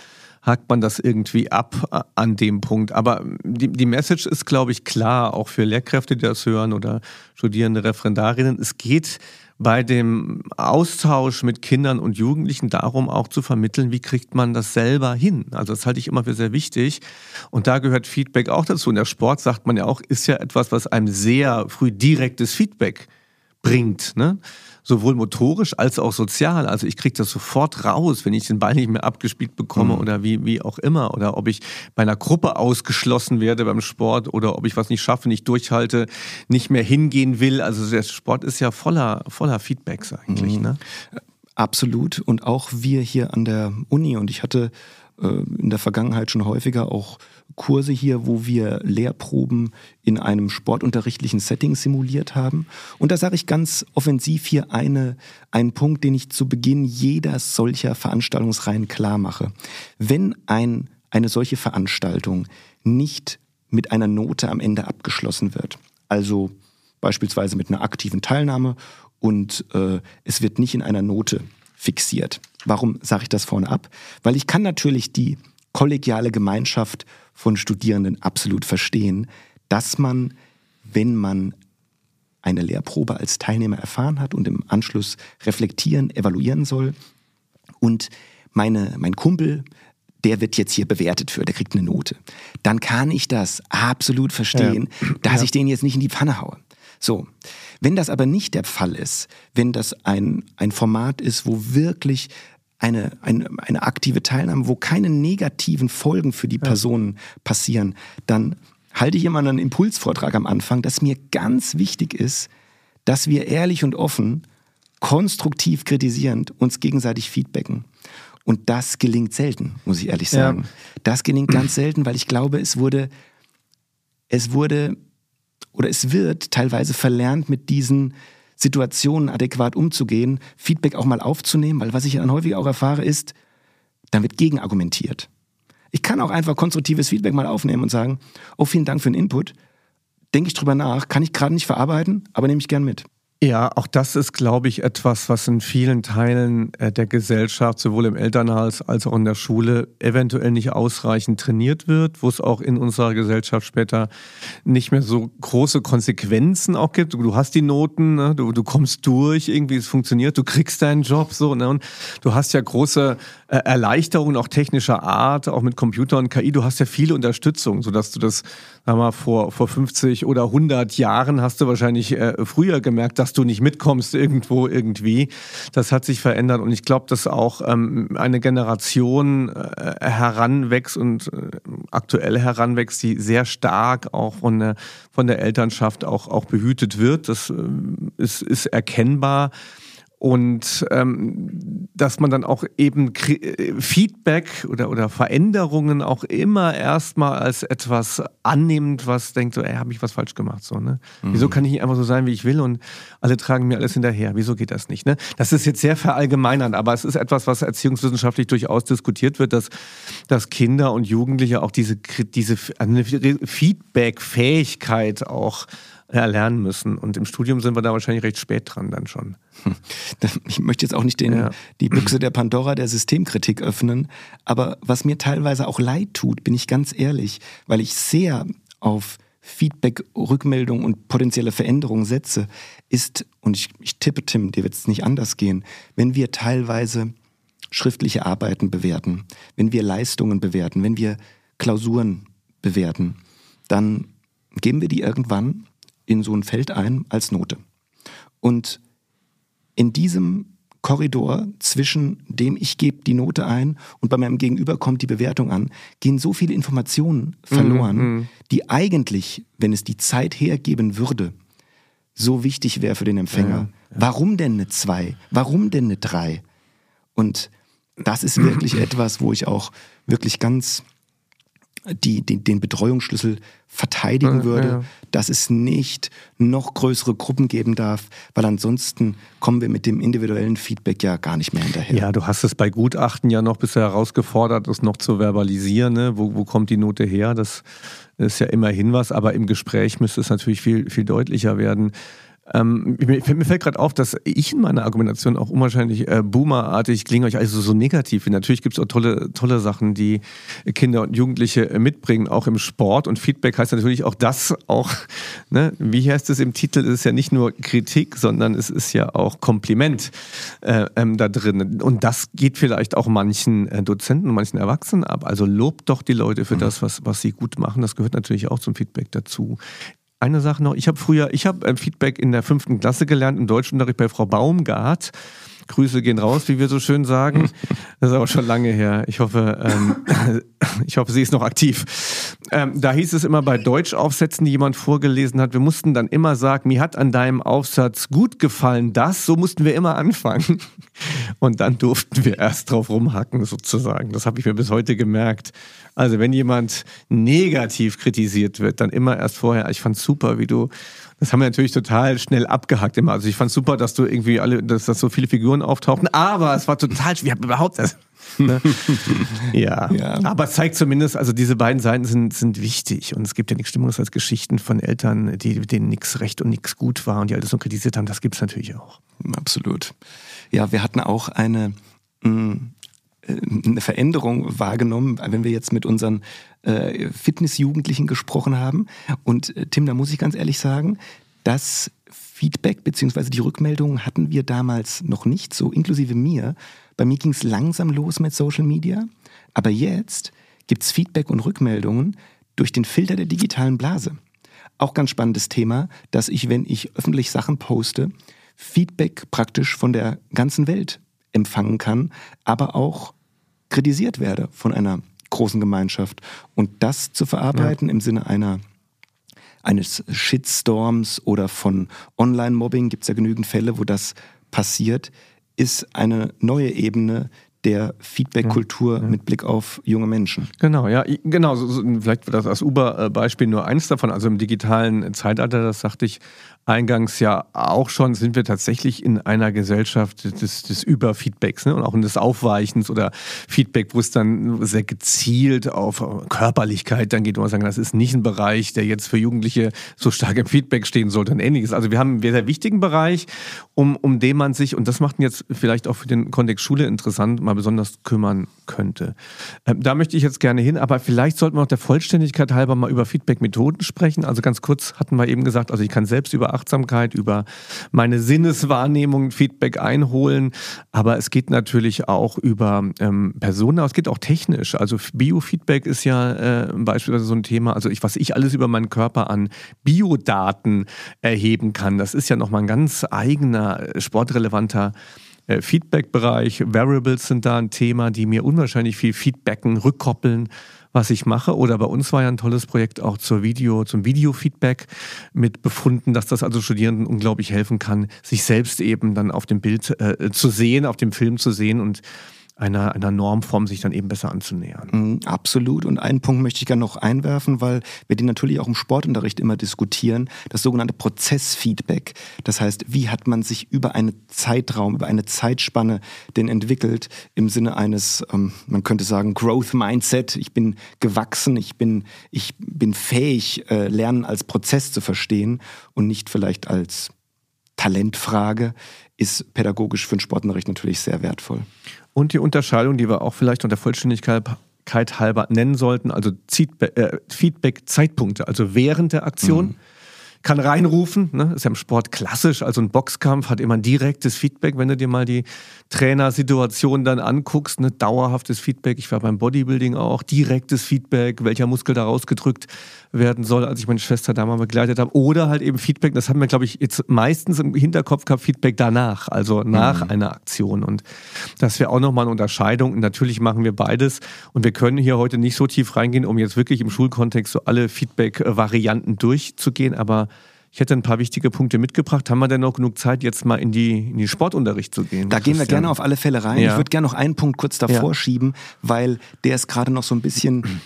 das irgendwie ab an dem Punkt. Aber die Message ist, glaube ich, klar, auch für Lehrkräfte, die das hören oder studierende Referendarinnen. Es geht bei dem Austausch mit Kindern und Jugendlichen darum, auch zu vermitteln, wie kriegt man das selber hin. Also das halte ich immer für sehr wichtig. Und da gehört Feedback auch dazu. Und der Sport, sagt man ja auch, ist ja etwas, was einem sehr früh direktes Feedback bringt, ne? Sowohl motorisch als auch sozial. Also ich kriege das sofort raus, wenn ich den Ball nicht mehr abgespielt bekomme oder wie auch immer. Oder ob ich bei einer Gruppe ausgeschlossen werde beim Sport oder ob ich was nicht schaffe, nicht durchhalte, nicht mehr hingehen will. Also der Sport ist ja voller Feedbacks eigentlich. Ne?
Absolut. Und auch wir hier an der Uni. Und ich hatte in der Vergangenheit schon häufiger auch Kurse hier, wo wir Lehrproben in einem sportunterrichtlichen Setting simuliert haben. Und da sage ich ganz offensiv hier einen Punkt, den ich zu Beginn jeder solcher Veranstaltungsreihen klar mache. Wenn eine solche Veranstaltung nicht mit einer Note am Ende abgeschlossen wird. Also beispielsweise mit einer aktiven Teilnahme und es wird nicht in einer Note fixiert. Warum sage ich das vorne ab? Weil ich kann natürlich die kollegiale Gemeinschaft von Studierenden absolut verstehen, dass man, wenn man eine Lehrprobe als Teilnehmer erfahren hat und im Anschluss reflektieren, evaluieren soll und mein Kumpel, der wird jetzt hier bewertet der kriegt eine Note, dann kann ich das absolut verstehen, dass ich den jetzt nicht in die Pfanne haue. So, wenn das aber nicht der Fall ist, wenn das ein Format ist, wo wirklich eine aktive Teilnahme, wo keine negativen Folgen für die Personen passieren, dann halte ich immer einen Impulsvortrag am Anfang, dass mir ganz wichtig ist, dass wir ehrlich und offen, konstruktiv kritisierend uns gegenseitig feedbacken. Und das gelingt selten, muss ich ehrlich sagen. Ja. Das gelingt ganz selten, weil ich glaube, es wird teilweise verlernt, mit diesen Situationen adäquat umzugehen, Feedback auch mal aufzunehmen, weil was ich dann häufig auch erfahre ist, dann wird gegenargumentiert. Ich kann auch einfach konstruktives Feedback mal aufnehmen und sagen, oh, vielen Dank für den Input, denke ich drüber nach, kann ich gerade nicht verarbeiten, aber nehme ich gern mit.
Ja, auch das ist, glaube ich, etwas, was in vielen Teilen der Gesellschaft, sowohl im Elternhaus als auch in der Schule, eventuell nicht ausreichend trainiert wird, wo es auch in unserer Gesellschaft später nicht mehr so große Konsequenzen auch gibt. Du hast die Noten, ne? Du kommst durch, irgendwie es funktioniert, du kriegst deinen Job so, ne? Und du hast ja große Erleichterungen auch technischer Art, auch mit Computer und KI. Du hast ja viele Unterstützung, sodass du das, sagen wir mal, vor 50 oder 100 Jahren hast du wahrscheinlich früher gemerkt, dass du nicht mitkommst irgendwo, irgendwie. Das hat sich verändert und ich glaube, dass auch eine Generation heranwächst und aktuell heranwächst, die sehr stark auch von der Elternschaft auch behütet wird. Das ist erkennbar. Und dass man dann auch eben Feedback oder Veränderungen auch immer erstmal als etwas annimmt, was denkt so, habe ich was falsch gemacht? So, ne? Wieso kann ich nicht einfach so sein, wie ich will und alle tragen mir alles hinterher? Wieso geht das nicht? Ne? Das ist jetzt sehr verallgemeinernd, aber es ist etwas, was erziehungswissenschaftlich durchaus diskutiert wird, dass Kinder und Jugendliche auch diese Feedback-Fähigkeit auch erlernen müssen. Und im Studium sind wir da wahrscheinlich recht spät dran dann schon.
Ich möchte jetzt auch nicht die Büchse der Pandora der Systemkritik öffnen, aber was mir teilweise auch leid tut, bin ich ganz ehrlich, weil ich sehr auf Feedback, Rückmeldung und potenzielle Veränderungen setze, ist, und ich tippe, Tim, dir wird es nicht anders gehen, wenn wir teilweise schriftliche Arbeiten bewerten, wenn wir Leistungen bewerten, wenn wir Klausuren bewerten, dann geben wir die irgendwann in so ein Feld ein als Note. Und in diesem Korridor zwischen dem ich gebe die Note ein und bei meinem Gegenüber kommt die Bewertung an, gehen so viele Informationen verloren, die eigentlich, wenn es die Zeit hergeben würde, so wichtig wäre für den Empfänger. Ja. Warum denn eine 2? Warum denn eine 3? Und das ist wirklich etwas, wo ich auch wirklich ganz den Betreuungsschlüssel verteidigen würde, dass es nicht noch größere Gruppen geben darf, weil ansonsten kommen wir mit dem individuellen Feedback ja gar nicht mehr hinterher.
Ja, du hast es bei Gutachten ja noch bisher herausgefordert, das noch zu verbalisieren, ne? Wo kommt die Note her? Das ist ja immerhin was, aber im Gespräch müsste es natürlich viel, viel deutlicher werden. Mir fällt gerade auf, dass ich in meiner Argumentation auch unwahrscheinlich boomerartig klinge, euch also so negativ finde. Natürlich gibt es auch tolle Sachen, die Kinder und Jugendliche mitbringen, auch im Sport. Und Feedback heißt natürlich auch das, ne? Wie heißt es im Titel? Es ist ja nicht nur Kritik, sondern es ist ja auch Kompliment da drin. Und das geht vielleicht auch manchen Dozenten und manchen Erwachsenen ab. Also lobt doch die Leute für das, was sie gut machen. Das gehört natürlich auch zum Feedback dazu. Eine Sache noch, ich habe Feedback in der 5. Klasse gelernt, im Deutschunterricht bei Frau Baumgart. Grüße gehen raus, wie wir so schön sagen. Das ist aber schon lange her. Ich hoffe, sie ist noch aktiv. Da hieß es immer bei Deutschaufsätzen, die jemand vorgelesen hat, wir mussten dann immer sagen, mir hat an deinem Aufsatz gut gefallen so mussten wir immer anfangen. Und dann durften wir erst drauf rumhacken sozusagen. Das habe ich mir bis heute gemerkt. Also wenn jemand negativ kritisiert wird, dann immer erst vorher, ich fand's super, das haben wir natürlich total schnell abgehackt immer. Also ich fand's super, dass dass so viele Figuren auftauchten, aber es war total schwer, überhaupt das. Ne? Ja, aber es zeigt zumindest, also diese beiden Seiten sind wichtig und es gibt ja nichts Schlimmeres als Geschichten von Eltern, denen nichts recht und nichts gut war und die alles so kritisiert haben, das gibt es natürlich auch.
Absolut. Ja, wir hatten auch eine Veränderung wahrgenommen, wenn wir jetzt mit unseren Fitnessjugendlichen gesprochen haben. Und Tim, da muss ich ganz ehrlich sagen, das Feedback bzw. die Rückmeldungen hatten wir damals noch nicht, so inklusive mir. Bei mir ging es langsam los mit Social Media, aber jetzt gibt es Feedback und Rückmeldungen durch den Filter der digitalen Blase. Auch ganz spannendes Thema, dass ich, wenn ich öffentlich Sachen poste, Feedback praktisch von der ganzen Welt empfangen kann, aber auch kritisiert werde von einer großen Gemeinschaft. Und das zu verarbeiten im Sinne eines Shitstorms oder von Online-Mobbing, gibt es ja genügend Fälle, wo das passiert, ist eine neue Ebene der Feedback-Kultur mit Blick auf junge Menschen.
Genau, ja, genau. Vielleicht wird das als Uber-Beispiel nur eins davon. Also im digitalen Zeitalter, das sagte ich eingangs ja auch schon, sind wir tatsächlich in einer Gesellschaft des Überfeedbacks, ne? Und auch in des Aufweichens oder Feedback, wo es dann sehr gezielt auf Körperlichkeit dann geht, wo man sagen, das ist nicht ein Bereich, der jetzt für Jugendliche so stark im Feedback stehen sollte und ähnliches. Also wir haben einen sehr, sehr wichtigen Bereich, um den man sich, und das macht ihn jetzt vielleicht auch für den Kontext Schule interessant, mal besonders kümmern könnte. Da möchte ich jetzt gerne hin, aber vielleicht sollten wir noch der Vollständigkeit halber mal über Feedback-Methoden sprechen. Also ganz kurz hatten wir eben gesagt, also ich kann selbst über Achtsamkeit, über meine Sinneswahrnehmung Feedback einholen, aber es geht natürlich auch über Personen, es geht auch technisch. Also Biofeedback ist ja beispielsweise so ein Thema, also was ich alles über meinen Körper an Biodaten erheben kann, das ist ja nochmal ein ganz eigener, sportrelevanter Feedback-Bereich. Variables sind da ein Thema, die mir unwahrscheinlich viel feedbacken, rückkoppeln, was ich mache. Oder bei uns war ja ein tolles Projekt auch zum Video-Feedback mit Befunden, dass das also Studierenden unglaublich helfen kann, sich selbst eben dann auf dem Bild zu sehen, auf dem Film zu sehen und einer Normform sich dann eben besser anzunähern.
Absolut. Und einen Punkt möchte ich gerne noch einwerfen, weil wir den natürlich auch im Sportunterricht immer diskutieren, das sogenannte Prozessfeedback. Das heißt, wie hat man sich über einen Zeitraum, über eine Zeitspanne denn entwickelt im Sinne eines, man könnte sagen, Growth Mindset. Ich bin gewachsen, ich bin fähig, Lernen als Prozess zu verstehen und nicht vielleicht als Talentfrage, ist pädagogisch für den Sportunterricht natürlich sehr wertvoll.
Und die Unterscheidung, die wir auch vielleicht unter Vollständigkeit halber nennen sollten, also Feedback-Zeitpunkte, also während der Aktion. Kann reinrufen, ne? Ist ja im Sport klassisch, also ein Boxkampf hat immer ein direktes Feedback, wenn du dir mal die Trainersituation dann anguckst, ne? Dauerhaftes Feedback, ich war beim Bodybuilding auch, direktes Feedback, welcher Muskel da rausgedrückt werden soll, als ich meine Schwester da mal begleitet habe, oder halt eben Feedback, das haben wir glaube ich jetzt meistens im Hinterkopf gehabt, Feedback danach, also nach einer Aktion, und das wäre auch nochmal eine Unterscheidung, und natürlich machen wir beides und wir können hier heute nicht so tief reingehen, um jetzt wirklich im Schulkontext so alle Feedback-Varianten durchzugehen, aber ich hätte ein paar wichtige Punkte mitgebracht. Haben wir denn noch genug Zeit, jetzt mal in die Sportunterricht zu gehen?
Da gehen wir gerne auf alle Fälle rein. Ja. Ich würde gerne noch einen Punkt kurz davor schieben, weil der ist gerade noch so ein bisschen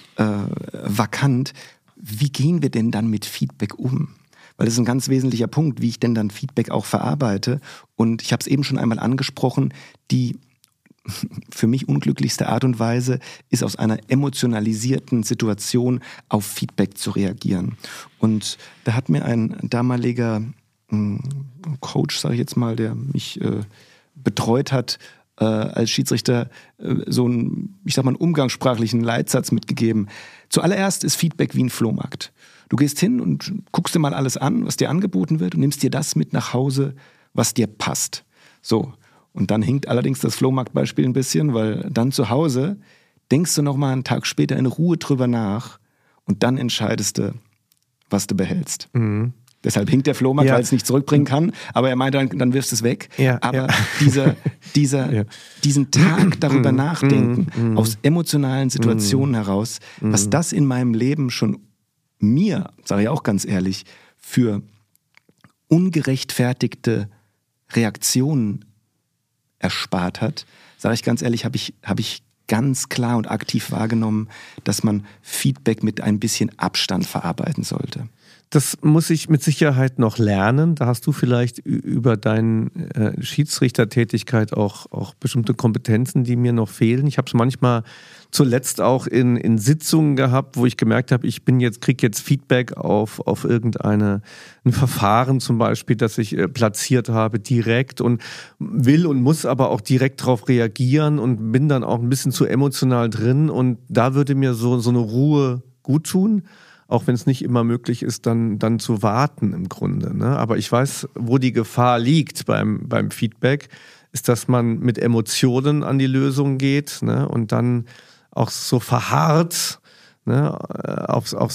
vakant. Wie gehen wir denn dann mit Feedback um? Weil das ist ein ganz wesentlicher Punkt, wie ich denn dann Feedback auch verarbeite. Und ich habe es eben schon einmal angesprochen, die für mich unglücklichste Art und Weise ist, aus einer emotionalisierten Situation auf Feedback zu reagieren. Und da hat mir ein damaliger Coach, sage ich jetzt mal, der mich betreut hat, als Schiedsrichter so einen, ich sag mal, einen umgangssprachlichen Leitsatz mitgegeben. Zuallererst ist Feedback wie ein Flohmarkt. Du gehst hin und guckst dir mal alles an, was dir angeboten wird, und nimmst dir das mit nach Hause, was dir passt. So. Und dann hinkt allerdings das Flohmarktbeispiel ein bisschen, weil dann zu Hause denkst du noch mal einen Tag später in Ruhe drüber nach und dann entscheidest du, was du behältst. Deshalb hinkt der Flohmarkt, weil es nicht zurückbringen kann, aber er meint, dann wirfst du es weg. Aber diesen Tag darüber nachdenken, aus emotionalen Situationen heraus, was das in meinem Leben schon mir, sage ich auch ganz ehrlich, für ungerechtfertigte Reaktionen erspart hat, sage ich ganz ehrlich, habe ich ganz klar und aktiv wahrgenommen, dass man Feedback mit ein bisschen Abstand verarbeiten sollte.
Das muss ich mit Sicherheit noch lernen. Da hast du vielleicht über deine Schiedsrichtertätigkeit auch bestimmte Kompetenzen, die mir noch fehlen. Ich habe es manchmal zuletzt auch in Sitzungen gehabt, wo ich gemerkt habe, kriege jetzt Feedback auf ein Verfahren zum Beispiel, das ich platziert habe direkt und will und muss aber auch direkt darauf reagieren und bin dann auch ein bisschen zu emotional drin und da würde mir so eine Ruhe gut tun. Auch wenn es nicht immer möglich ist, dann zu warten im Grunde. Ne? Aber ich weiß, wo die Gefahr liegt beim Feedback, ist, dass man mit Emotionen an die Lösung geht, ne? Und dann auch so verharrt, ne? auf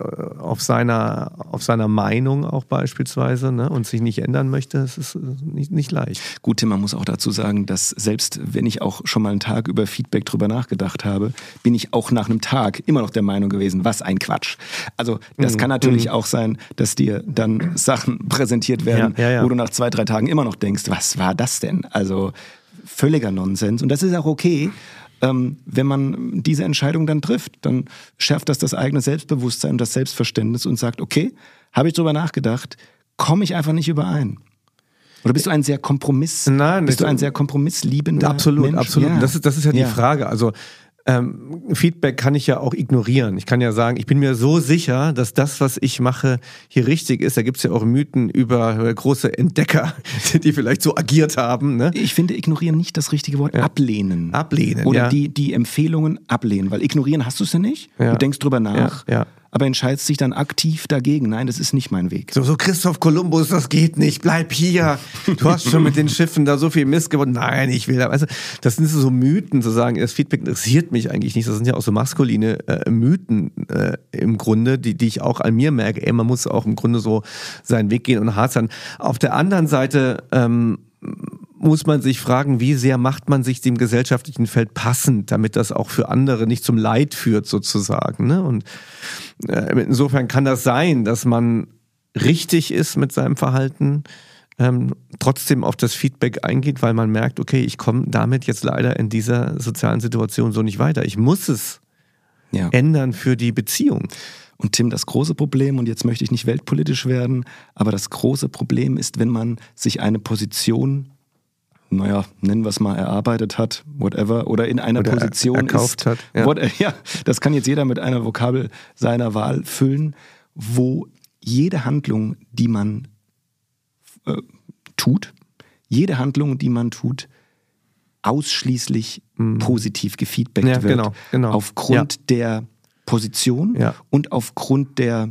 seiner Meinung auch beispielsweise, ne? Und sich nicht ändern möchte. Das ist nicht leicht.
Gut, Tim, man muss auch dazu sagen, dass selbst wenn ich auch schon mal einen Tag über Feedback drüber nachgedacht habe, bin ich auch nach einem Tag immer noch der Meinung gewesen, was ein Quatsch. Also das kann natürlich auch sein, dass dir dann Sachen präsentiert werden, wo du nach 2-3 Tagen immer noch denkst, was war das denn? Also völliger Nonsens. Und das ist auch okay. Wenn man diese Entscheidung dann trifft, dann schärft das eigene Selbstbewusstsein und das Selbstverständnis und sagt, okay, habe ich drüber nachgedacht, komme ich einfach nicht überein. Oder bist du ein sehr kompromissliebender Mensch?
Absolut. Ja. Das ist ja die Frage. Also Feedback kann ich ja auch ignorieren. Ich kann ja sagen, ich bin mir so sicher, dass das, was ich mache, hier richtig ist. Da gibt es ja auch Mythen über große Entdecker, die vielleicht so agiert haben. Ne?
Ich finde ignorieren nicht das richtige Wort. Ablehnen.
Ablehnen,
oder die Empfehlungen ablehnen. Weil ignorieren hast du es ja nicht. Ja. Du denkst drüber nach. Ja. Aber entscheidest dich dann aktiv dagegen. Nein, das ist nicht mein Weg.
So Christoph Kolumbus, das geht nicht. Bleib hier. Du hast schon mit den Schiffen da so viel Mist gewonnen. Nein, ich will da. Also, das sind so Mythen, zu sagen, das Feedback interessiert mich eigentlich nicht. Das sind ja auch so maskuline Mythen im Grunde, die ich auch an mir merke. Man muss auch im Grunde so seinen Weg gehen und hart sein. Auf der anderen Seite muss man sich fragen, wie sehr macht man sich dem gesellschaftlichen Feld passend, damit das auch für andere nicht zum Leid führt sozusagen. Ne? Und insofern kann das sein, dass man richtig ist mit seinem Verhalten, trotzdem auf das Feedback eingeht, weil man merkt, okay, ich komme damit jetzt leider in dieser sozialen Situation so nicht weiter. Ich muss es ändern für die Beziehung.
Und Tim, das große Problem, und jetzt möchte ich nicht weltpolitisch werden, aber das große Problem ist, wenn man sich eine Position, nennen wir es mal, erarbeitet hat, whatever, oder in einer Position
erkauft hat.
Ja, das kann jetzt jeder mit einer Vokabel seiner Wahl füllen, wo jede Handlung, die man tut, ausschließlich positiv gefeedbackt wird.
Genau.
Aufgrund der Position und aufgrund der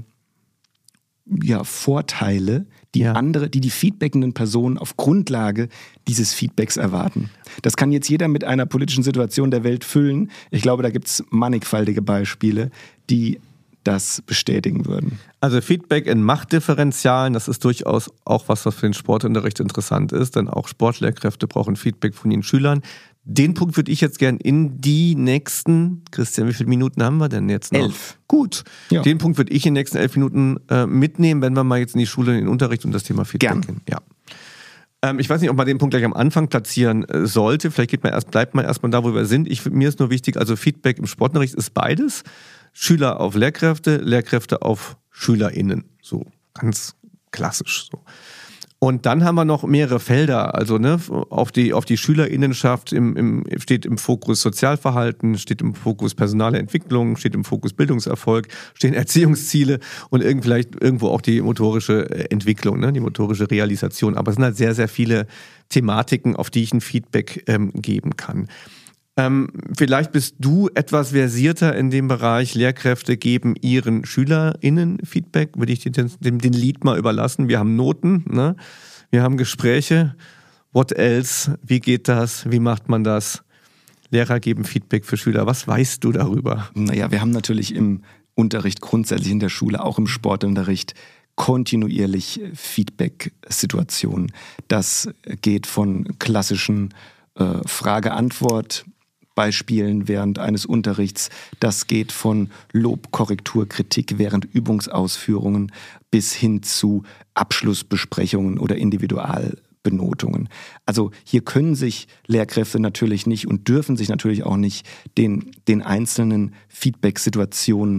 Vorteile, die feedbackenden Personen auf Grundlage dieses Feedbacks erwarten. Das kann jetzt jeder mit einer politischen Situation der Welt füllen. Ich glaube, da gibt es mannigfaltige Beispiele, die das bestätigen würden.
Also Feedback in Machtdifferentialen, das ist durchaus auch was für den Sportunterricht interessant ist, denn auch Sportlehrkräfte brauchen Feedback von ihren Schülern. Den Punkt würde ich jetzt gern in die nächsten, Christian, wie viele Minuten haben wir denn jetzt noch?
11.
Gut. Ja. Den Punkt würde ich in den nächsten 11 Minuten mitnehmen, wenn wir mal jetzt in die Schule, in den Unterricht und das Thema Feedback gehen. Ja. Ich weiß nicht, ob man den Punkt gleich am Anfang platzieren sollte. Vielleicht bleibt man erstmal da, wo wir sind. Mir ist nur wichtig, also Feedback im Sportunterricht ist beides. Schüler auf Lehrkräfte, Lehrkräfte auf SchülerInnen. So, ganz klassisch so. Und dann haben wir noch mehrere Felder, also auf die SchülerInnenschaft steht im Fokus Sozialverhalten, steht im Fokus personale Entwicklung, steht im Fokus Bildungserfolg, stehen Erziehungsziele und vielleicht irgendwo auch die motorische Entwicklung, die motorische Realisation. Aber es sind halt sehr, sehr viele Thematiken, auf die ich ein Feedback geben kann. Vielleicht bist du etwas versierter in dem Bereich, Lehrkräfte geben ihren SchülerInnen Feedback, würde ich dir den Lied mal überlassen. Wir haben Noten, ne? Wir haben Gespräche, what else, wie geht das, wie macht man das? Lehrer geben Feedback für Schüler, was weißt du darüber?
Naja, wir haben natürlich im Unterricht grundsätzlich in der Schule, auch im Sportunterricht, kontinuierlich Feedback-Situationen. Das geht von klassischen Frage-Antwort Beispielen während eines Unterrichts. Das geht von Lob, Korrektur, Kritik während Übungsausführungen bis hin zu Abschlussbesprechungen oder Individualbenotungen. Also hier können sich Lehrkräfte natürlich nicht und dürfen sich natürlich auch nicht den einzelnen Feedback-Situationen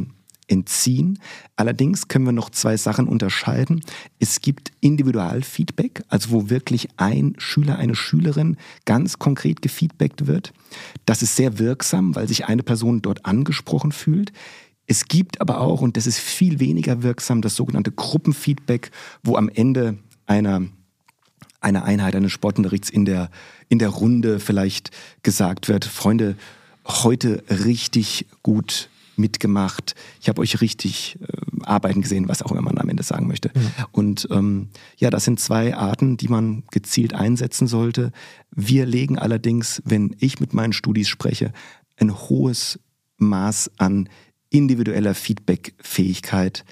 entziehen. Allerdings können wir noch 2 Sachen unterscheiden. Es gibt Individualfeedback, also wo wirklich ein Schüler, eine Schülerin ganz konkret gefeedbackt wird. Das ist sehr wirksam, weil sich eine Person dort angesprochen fühlt. Es gibt aber auch, und das ist viel weniger wirksam, das sogenannte Gruppenfeedback, wo am Ende einer Einheit eines Sportunterrichts in der Runde vielleicht gesagt wird, Freunde, heute richtig gut mitgemacht, ich habe euch richtig arbeiten gesehen, was auch immer man am Ende sagen möchte. Ja. Und das sind 2 Arten, die man gezielt einsetzen sollte. Wir legen allerdings, wenn ich mit meinen Studis spreche, ein hohes Maß an individueller Feedback-Fähigkeit,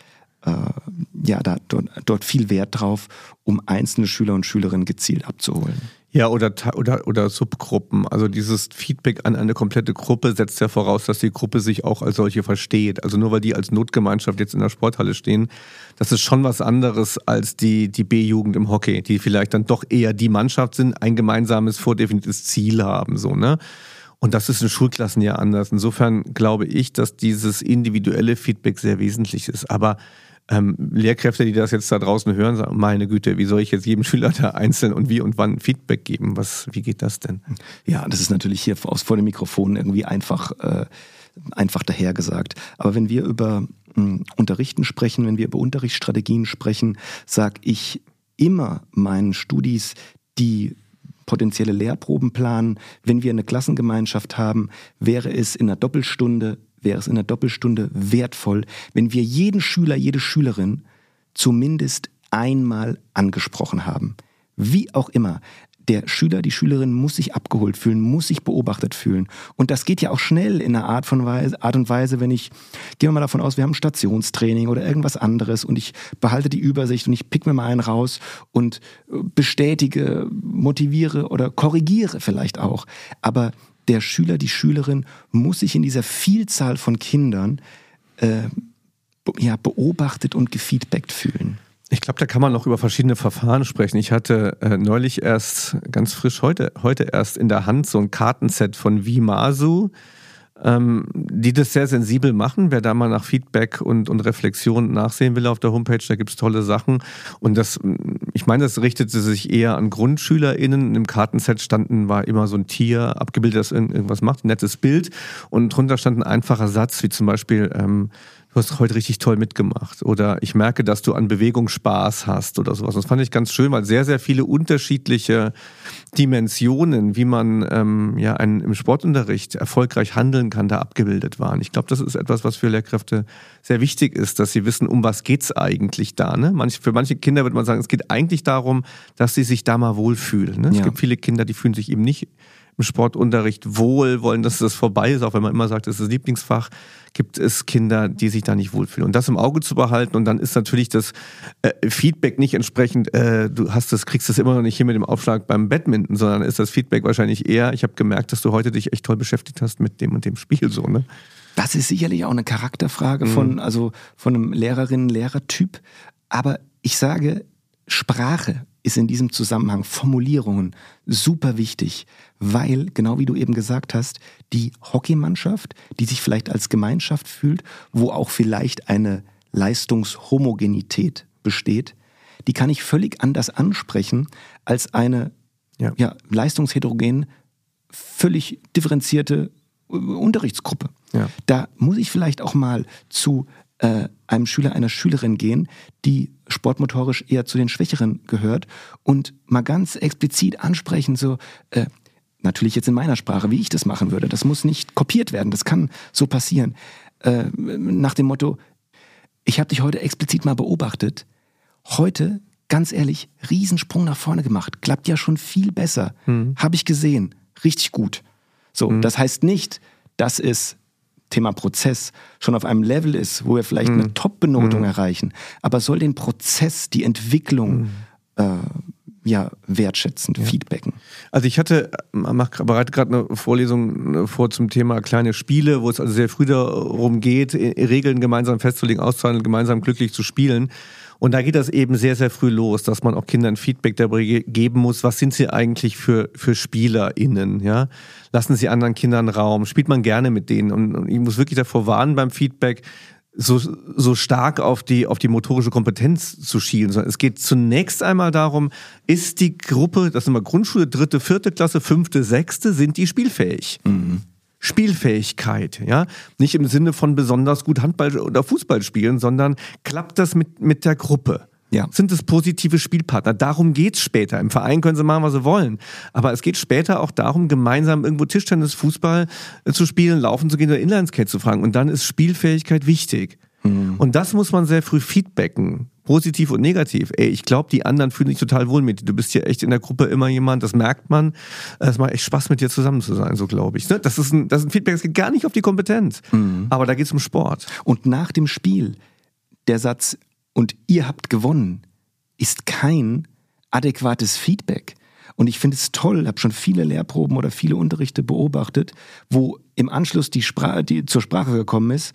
dort viel Wert drauf, um einzelne Schüler und Schülerinnen gezielt abzuholen.
Ja, oder Subgruppen. Also dieses Feedback an eine komplette Gruppe setzt ja voraus, dass die Gruppe sich auch als solche versteht. Also nur weil die als Notgemeinschaft jetzt in der Sporthalle stehen, das ist schon was anderes als die B-Jugend im Hockey, die vielleicht dann doch eher die Mannschaft sind, ein gemeinsames, vordefiniertes Ziel haben, so, ne? Und das ist in Schulklassen ja anders. Insofern glaube ich, dass dieses individuelle Feedback sehr wesentlich ist. Aber Lehrkräfte, die das jetzt da draußen hören, sagen, meine Güte, wie soll ich jetzt jedem Schüler da einzeln und wie und wann Feedback geben? Wie geht das denn?
Ja, das ist natürlich hier vor dem Mikrofon irgendwie einfach dahergesagt. Aber wenn wir über Unterrichten sprechen, wenn wir über Unterrichtsstrategien sprechen, sage ich immer meinen Studis, die potenzielle Lehrproben planen, wenn wir eine Klassengemeinschaft haben, wäre es in einer Doppelstunde wertvoll, wenn wir jeden Schüler, jede Schülerin zumindest einmal angesprochen haben. Wie auch immer. Der Schüler, die Schülerin muss sich abgeholt fühlen, muss sich beobachtet fühlen. Und das geht ja auch schnell in einer Art und Weise, wenn gehen wir mal davon aus, wir haben ein Stationstraining oder irgendwas anderes und ich behalte die Übersicht und ich pick mir mal einen raus und bestätige, motiviere oder korrigiere vielleicht auch. Aber der Schüler, die Schülerin muss sich in dieser Vielzahl von Kindern beobachtet und gefeedbackt fühlen.
Ich glaube, da kann man noch über verschiedene Verfahren sprechen. Ich hatte neulich erst, ganz frisch heute erst in der Hand so ein Kartenset von Vimasu, die das sehr sensibel machen. Wer da mal nach Feedback und Reflexion nachsehen will auf der Homepage, da gibt es tolle Sachen. Und das richtete sich eher an GrundschülerInnen. Im Kartenset war immer so ein Tier abgebildet, das irgendwas macht, ein nettes Bild. Und drunter stand ein einfacher Satz, wie zum Beispiel, du hast heute richtig toll mitgemacht oder ich merke, dass du an Bewegung Spaß hast oder sowas. Das fand ich ganz schön, weil sehr, sehr viele unterschiedliche Dimensionen, wie man im Sportunterricht erfolgreich handeln kann, da abgebildet waren. Ich glaube, das ist etwas, was für Lehrkräfte sehr wichtig ist, dass sie wissen, um was geht's eigentlich da. Ne? Für manche Kinder würde man sagen, es geht eigentlich darum, dass sie sich da mal wohlfühlen. Ne? Ja. Es gibt viele Kinder, die fühlen sich eben nicht im Sportunterricht wohl, wollen, dass das vorbei ist, auch wenn man immer sagt, das ist das Lieblingsfach, gibt es Kinder, die sich da nicht wohlfühlen. Und das im Auge zu behalten und dann ist natürlich das Feedback nicht entsprechend, kriegst das immer noch nicht hin mit dem Aufschlag beim Badminton, sondern ist das Feedback wahrscheinlich eher, ich habe gemerkt, dass du heute dich echt toll beschäftigt hast mit dem und dem Spiel, so, ne?
Das ist sicherlich auch eine Charakterfrage von einem Lehrerinnen-Lehrertyp. Aber ich sage, Sprache ist in diesem Zusammenhang, Formulierungen, super wichtig, weil, genau wie du eben gesagt hast, die Hockeymannschaft, die sich vielleicht als Gemeinschaft fühlt, wo auch vielleicht eine Leistungshomogenität besteht, die kann ich völlig anders ansprechen als eine leistungsheterogen, völlig differenzierte Unterrichtsgruppe. Ja. Da muss ich vielleicht auch mal zu einem Schüler, einer Schülerin gehen, die sportmotorisch eher zu den Schwächeren gehört und mal ganz explizit ansprechen, natürlich jetzt in meiner Sprache, wie ich das machen würde. Das muss nicht kopiert werden, das kann so passieren. Nach dem Motto, ich habe dich heute explizit mal beobachtet, heute, ganz ehrlich, Riesensprung nach vorne gemacht, klappt ja schon viel besser, habe ich gesehen, richtig gut. So, das heißt nicht, dass es Thema Prozess schon auf einem Level ist, wo wir vielleicht eine Top-Benotung erreichen, aber soll den Prozess, die Entwicklung wertschätzen, feedbacken.
Also ich bereite gerade eine Vorlesung vor zum Thema kleine Spiele, wo es also sehr früh darum geht, Regeln gemeinsam festzulegen, auszuhandeln, gemeinsam glücklich zu spielen. Und da geht das eben sehr, sehr früh los, dass man auch Kindern Feedback dabei geben muss, was sind sie eigentlich für SpielerInnen, ja? Lassen sie anderen Kindern Raum, spielt man gerne mit denen und ich muss wirklich davor warnen beim Feedback, so stark auf die motorische Kompetenz zu schielen, sondern es geht zunächst einmal darum, ist die Gruppe, das sind wir Grundschule, 3., 4. Klasse, 5., 6., sind die spielfähig? Spielfähigkeit, ja, nicht im Sinne von besonders gut Handball oder Fußball spielen, sondern klappt das mit der Gruppe?
Ja.
Sind es positive Spielpartner? Darum geht's später. Im Verein können sie machen, was sie wollen. Aber es geht später auch darum, gemeinsam irgendwo Tischtennis, Fußball zu spielen, laufen zu gehen oder Inlineskate zu fragen. Und dann ist Spielfähigkeit wichtig. Und das muss man sehr früh feedbacken. Positiv und negativ. Ey, ich glaube, die anderen fühlen sich total wohl mit dir. Du bist hier echt in der Gruppe immer jemand, das merkt man. Es macht echt Spaß, mit dir zusammen zu sein, so glaube ich. Das ist ein Feedback, das geht gar nicht auf die Kompetenz. Aber da geht es um Sport.
Und nach dem Spiel, der Satz, und ihr habt gewonnen, ist kein adäquates Feedback. Und ich finde es toll, habe schon viele Lehrproben oder viele Unterrichte beobachtet, wo im Anschluss die zur Sprache gekommen ist,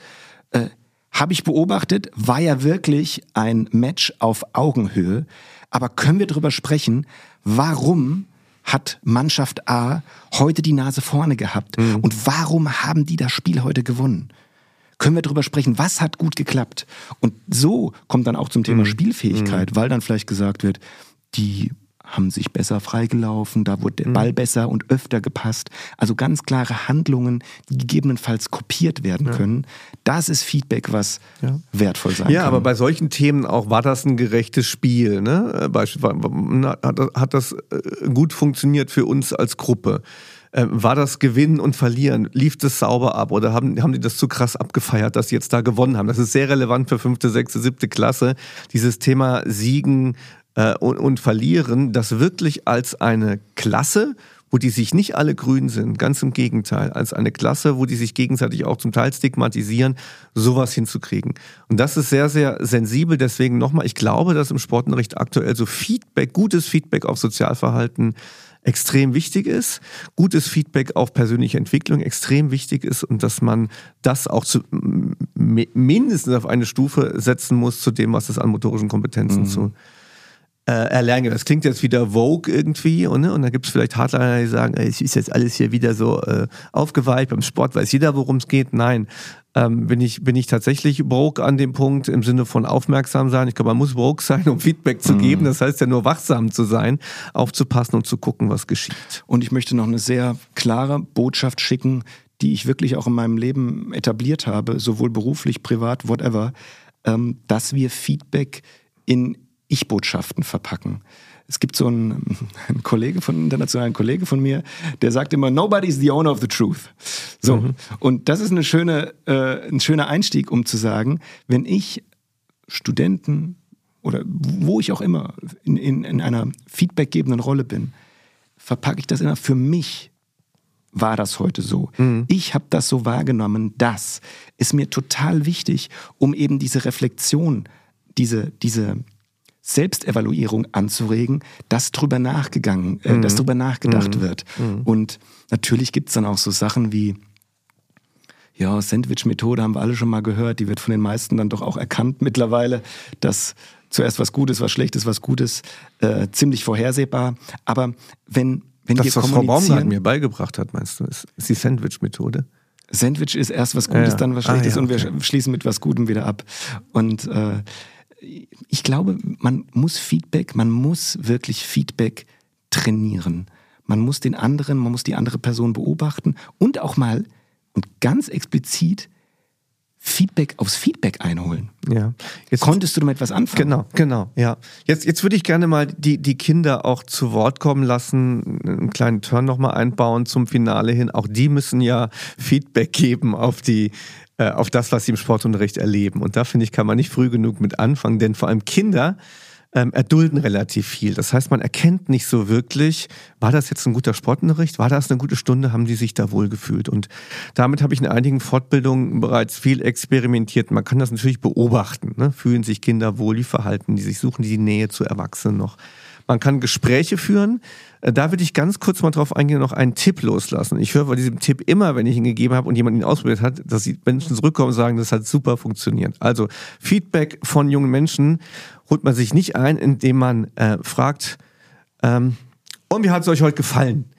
habe ich beobachtet, war ja wirklich ein Match auf Augenhöhe. Aber können wir darüber sprechen, warum hat Mannschaft A heute die Nase vorne gehabt? Und warum haben die das Spiel heute gewonnen? Können wir darüber sprechen, was hat gut geklappt? Und so kommt dann auch zum Thema Spielfähigkeit, weil dann vielleicht gesagt wird, die haben sich besser freigelaufen, da wurde der Ball besser und öfter gepasst. Also ganz klare Handlungen, die gegebenenfalls kopiert werden können. Das ist Feedback, was wertvoll sein kann.
Ja, aber bei solchen Themen auch, war das ein gerechtes Spiel? Ne? Beispielsweise hat das gut funktioniert für uns als Gruppe? War das Gewinnen und Verlieren? Lief das sauber ab oder haben die das zu krass abgefeiert, dass sie jetzt da gewonnen haben? Das ist sehr relevant für 5., 6., 7. Klasse. Dieses Thema Siegen und Verlieren, das wirklich als eine Klasse, wo die sich nicht alle grün sind, ganz im Gegenteil, als eine Klasse, wo die sich gegenseitig auch zum Teil stigmatisieren, sowas hinzukriegen. Und das ist sehr, sehr sensibel. Deswegen nochmal, ich glaube, dass im Sportunterricht aktuell so gutes Feedback auf Sozialverhalten extrem wichtig ist, gutes Feedback auf persönliche Entwicklung extrem wichtig ist und dass man das auch mindestens auf eine Stufe setzen muss zu dem, was es an motorischen Kompetenzen zu erlernen. Das klingt jetzt wieder Vogue irgendwie und da gibt es vielleicht Hardliner, die sagen, es ist jetzt alles hier wieder so aufgeweicht, beim Sport weiß jeder, worum es geht. Nein, bin ich tatsächlich broke an dem Punkt im Sinne von aufmerksam sein. Ich glaube, man muss broke sein, um Feedback zu geben. Das heißt ja nur wachsam zu sein, aufzupassen und zu gucken, was geschieht.
Und ich möchte noch eine sehr klare Botschaft schicken, die ich wirklich auch in meinem Leben etabliert habe, sowohl beruflich, privat, whatever, dass wir Feedback in Ich-Botschaften verpacken. Es gibt so einen internationalen Kollege von mir, der sagt immer, nobody's the owner of the truth. So. Und das ist ein schöner Einstieg, um zu sagen, wenn ich Studenten oder wo ich auch immer in einer feedbackgebenden Rolle bin, verpacke ich das immer für mich. War das heute so? Ich habe das so wahrgenommen, das ist mir total wichtig, um eben diese Reflexion, diese Selbstevaluierung anzuregen, dass drüber nachgedacht wird. Und natürlich gibt es dann auch so Sachen wie, ja, Sandwich-Methode haben wir alle schon mal gehört, die wird von den meisten dann doch auch erkannt mittlerweile, dass zuerst was Gutes, was Schlechtes, was Gutes, ziemlich vorhersehbar. Aber wenn
das,
wir
was Frau Baumgart mir beigebracht hat, meinst du, ist die Sandwich-Methode?
Sandwich ist erst was Gutes, dann was Schlechtes und wir schließen mit was Gutem wieder ab. Und ich glaube, man muss wirklich Feedback trainieren. Man muss die andere Person beobachten und auch mal und ganz explizit Feedback aufs Feedback einholen.
Ja.
Konntest du damit was anfangen?
Genau, ja. Jetzt würde ich gerne mal die Kinder auch zu Wort kommen lassen, einen kleinen Turn nochmal einbauen zum Finale hin. Auch die müssen ja Feedback geben auf das, was sie im Sportunterricht erleben. Und da, finde ich, kann man nicht früh genug mit anfangen, denn vor allem Kinder erdulden relativ viel. Das heißt, man erkennt nicht so wirklich, war das jetzt ein guter Sportunterricht? War das eine gute Stunde? Haben die sich da wohl gefühlt? Und damit habe ich in einigen Fortbildungen bereits viel experimentiert. Man kann das natürlich beobachten. Ne? Fühlen sich Kinder wohl? Wie verhalten die sich? Suchen die Nähe zu Erwachsenen noch? Man kann Gespräche führen. Da würde ich ganz kurz mal drauf eingehen und noch einen Tipp loslassen. Ich höre bei diesem Tipp immer, wenn ich ihn gegeben habe und jemand ihn ausprobiert hat, dass die Menschen zurückkommen und sagen, das hat super funktioniert. Also Feedback von jungen Menschen holt man sich nicht ein, indem man fragt, und wie hat es euch heute gefallen?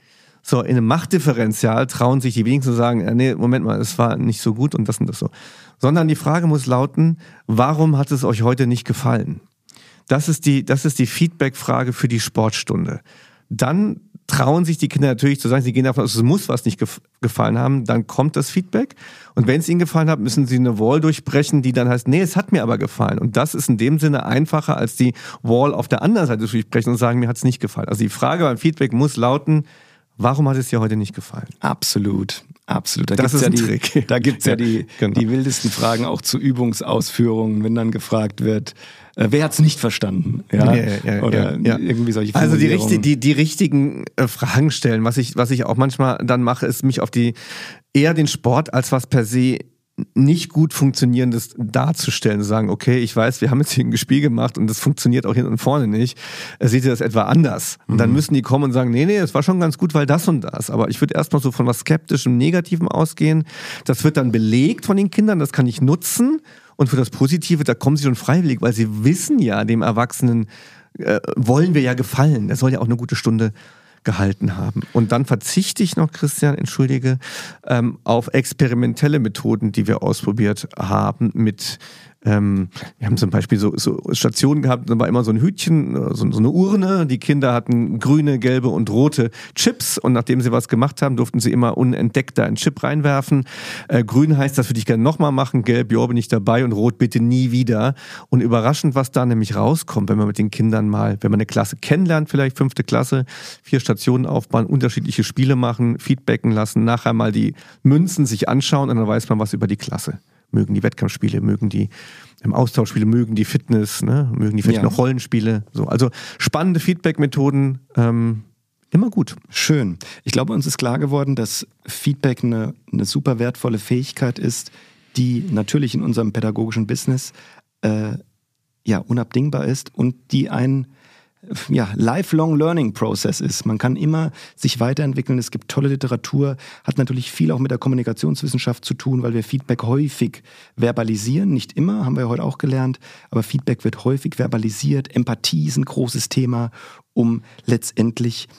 So, in einem Machtdifferenzial trauen sich die wenigsten zu sagen, nee, Moment mal, es war nicht so gut und das so. Sondern die Frage muss lauten, warum hat es euch heute nicht gefallen? Das ist die Feedback-Frage für die Sportstunde. Dann trauen sich die Kinder natürlich zu sagen, sie gehen davon aus, es muss was nicht gefallen haben, dann kommt das Feedback. Und wenn es ihnen gefallen hat, müssen sie eine Wall durchbrechen, die dann heißt, nee, es hat mir aber gefallen. Und das ist in dem Sinne einfacher, als die Wall auf der anderen Seite durchbrechen und sagen, mir hat es nicht gefallen. Also die Frage beim Feedback muss lauten, warum hat es dir heute nicht gefallen?
Absolut.
Das ist ein Trick.
Da gibt es ja die
genau.
wildesten Fragen auch zu Übungsausführungen, wenn dann gefragt wird, wer hat es nicht verstanden? Oder irgendwie solche
Also die richtigen Fragen stellen. Was ich auch manchmal dann mache, ist mich eher den Sport als was per se nicht gut Funktionierendes darzustellen, zu sagen, okay, ich weiß, wir haben jetzt hier ein Spiel gemacht und das funktioniert auch hinten und vorne nicht. Seht ihr das etwa anders? Und dann müssen die kommen und sagen, nee, es war schon ganz gut, weil das und das. Aber ich würde erstmal so von was Skeptischem, Negativem ausgehen. Das wird dann belegt von den Kindern, das kann ich nutzen. Und für das Positive, da kommen sie schon freiwillig, weil sie wissen ja, dem Erwachsenen wollen wir ja gefallen. Der soll ja auch eine gute Stunde gehalten haben. Und dann verzichte ich noch, Christian, entschuldige, auf experimentelle Methoden, die wir ausprobiert haben mit wir haben zum Beispiel so Stationen gehabt, da war immer so ein Hütchen, so eine Urne. Die Kinder hatten grüne, gelbe und rote Chips und nachdem sie was gemacht haben, durften sie immer unentdeckt da einen Chip reinwerfen. Grün heißt, das würde ich gerne nochmal machen, gelb, ja, bin ich dabei und rot bitte nie wieder. Und überraschend, was da nämlich rauskommt, wenn man mit den Kindern mal, wenn man eine Klasse kennenlernt, vielleicht 5. Klasse, 4 Stationen aufbauen, unterschiedliche Spiele machen, feedbacken lassen, nachher mal die Münzen sich anschauen und dann weiß man was über die Klasse. Mögen die Wettkampfspiele, mögen die Austauschspiele, mögen die Fitness, ne? Mögen die vielleicht noch Rollenspiele. So. Also spannende Feedback-Methoden, immer gut.
Schön. Ich glaube, uns ist klar geworden, dass Feedback eine super wertvolle Fähigkeit ist, die natürlich in unserem pädagogischen Business unabdingbar ist und die ein lifelong learning process ist. Man kann immer sich weiterentwickeln. Es gibt tolle Literatur, hat natürlich viel auch mit der Kommunikationswissenschaft zu tun, weil wir Feedback häufig verbalisieren. Nicht immer, haben wir ja heute auch gelernt, aber Feedback wird häufig verbalisiert. Empathie ist ein großes Thema, um letztendlich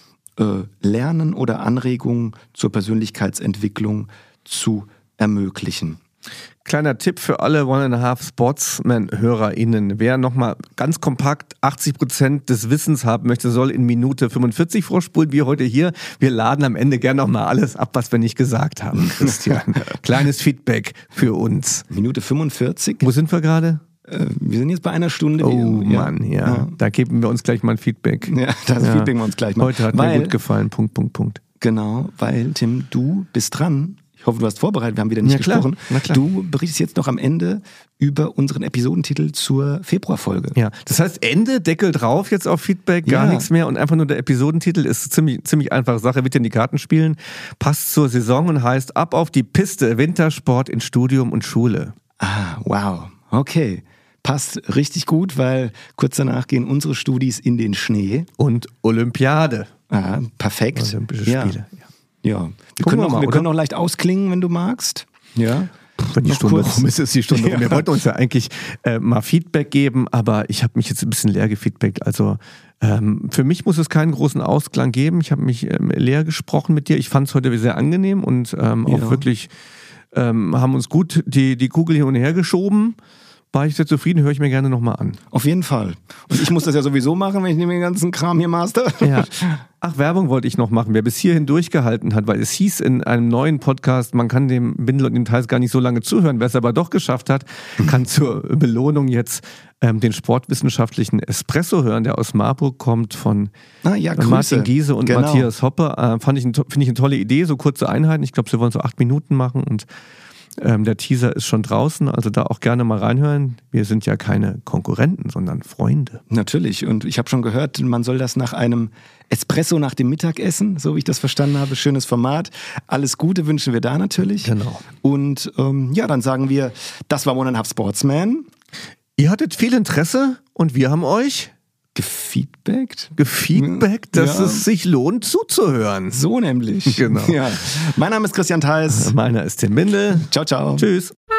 Lernen oder Anregungen zur Persönlichkeitsentwicklung zu ermöglichen.
Kleiner Tipp für alle 1.5 Sportsman-HörerInnen. Wer nochmal ganz kompakt 80% des Wissens haben möchte, soll in Minute 45 vorspulen, wie heute hier. Wir laden am Ende gerne nochmal alles ab, was wir nicht gesagt haben, Christian. Kleines Feedback für uns.
Minute 45?
Wo sind wir gerade?
Wir sind jetzt bei 1 Stunde.
Oh Mann, ja. Da geben wir uns gleich mal ein Feedback.
Ja, das feedbacken wir uns gleich mal.
Heute hat mir gut gefallen, Punkt.
Genau, weil Tim, du bist dran. Ich hoffe, du hast vorbereitet, wir haben wieder nicht gesprochen.
Na klar.
Du berichtest jetzt noch am Ende über unseren Episodentitel zur Februarfolge.
Ja, das heißt Ende, Deckel drauf jetzt auf Feedback, gar nichts mehr und einfach nur der Episodentitel ist ziemlich einfache Sache, wird in die Karten spielen, passt zur Saison und heißt ab auf die Piste, Wintersport in Studium und Schule.
Ah, wow, okay. Passt richtig gut, weil kurz danach gehen unsere Studis in den Schnee.
Und Olympiade.
Ah, perfekt.
Olympische Spiele,
Ja, wir können noch leicht ausklingen, wenn du magst. Ja.
Wenn die Stunde rum ist, ist die Stunde rum. Wir wollten uns ja eigentlich mal Feedback geben, aber ich habe mich jetzt ein bisschen leer gefeedbackt. Also für mich muss es keinen großen Ausklang geben. Ich habe mich leer gesprochen mit dir. Ich fand es heute sehr angenehm und auch wirklich haben uns gut die Kugel hin und her geschoben. War ich sehr zufrieden, höre ich mir gerne nochmal an.
Auf jeden Fall. Und ich muss das ja sowieso machen, wenn ich den ganzen Kram hier master.
Ja. Ach, Werbung wollte ich noch machen. Wer bis hierhin durchgehalten hat, weil es hieß in einem neuen Podcast, man kann dem Bindel und dem Theis gar nicht so lange zuhören. Wer es aber doch geschafft hat, kann zur Belohnung jetzt den sportwissenschaftlichen Espresso hören, der aus Marburg kommt von Martin Giese und Matthias Hoppe. Finde ich eine tolle Idee, so kurze Einheiten. Ich glaube, sie wollen so 8 Minuten machen und der Teaser ist schon draußen, also da auch gerne mal reinhören. Wir sind ja keine Konkurrenten, sondern Freunde.
Natürlich, und ich habe schon gehört, man soll das nach einem Espresso nach dem Mittagessen, so wie ich das verstanden habe, schönes Format. Alles Gute wünschen wir da natürlich.
Genau.
Und dann sagen wir, das war 1.5 Sportsman.
Ihr hattet viel Interesse und wir haben euch
gefeedbackt,
dass es sich lohnt zuzuhören.
So nämlich.
Genau.
Ja. Mein Name ist Christian Theis.
Meiner ist Tim Bindel.
Ciao, ciao.
Tschüss.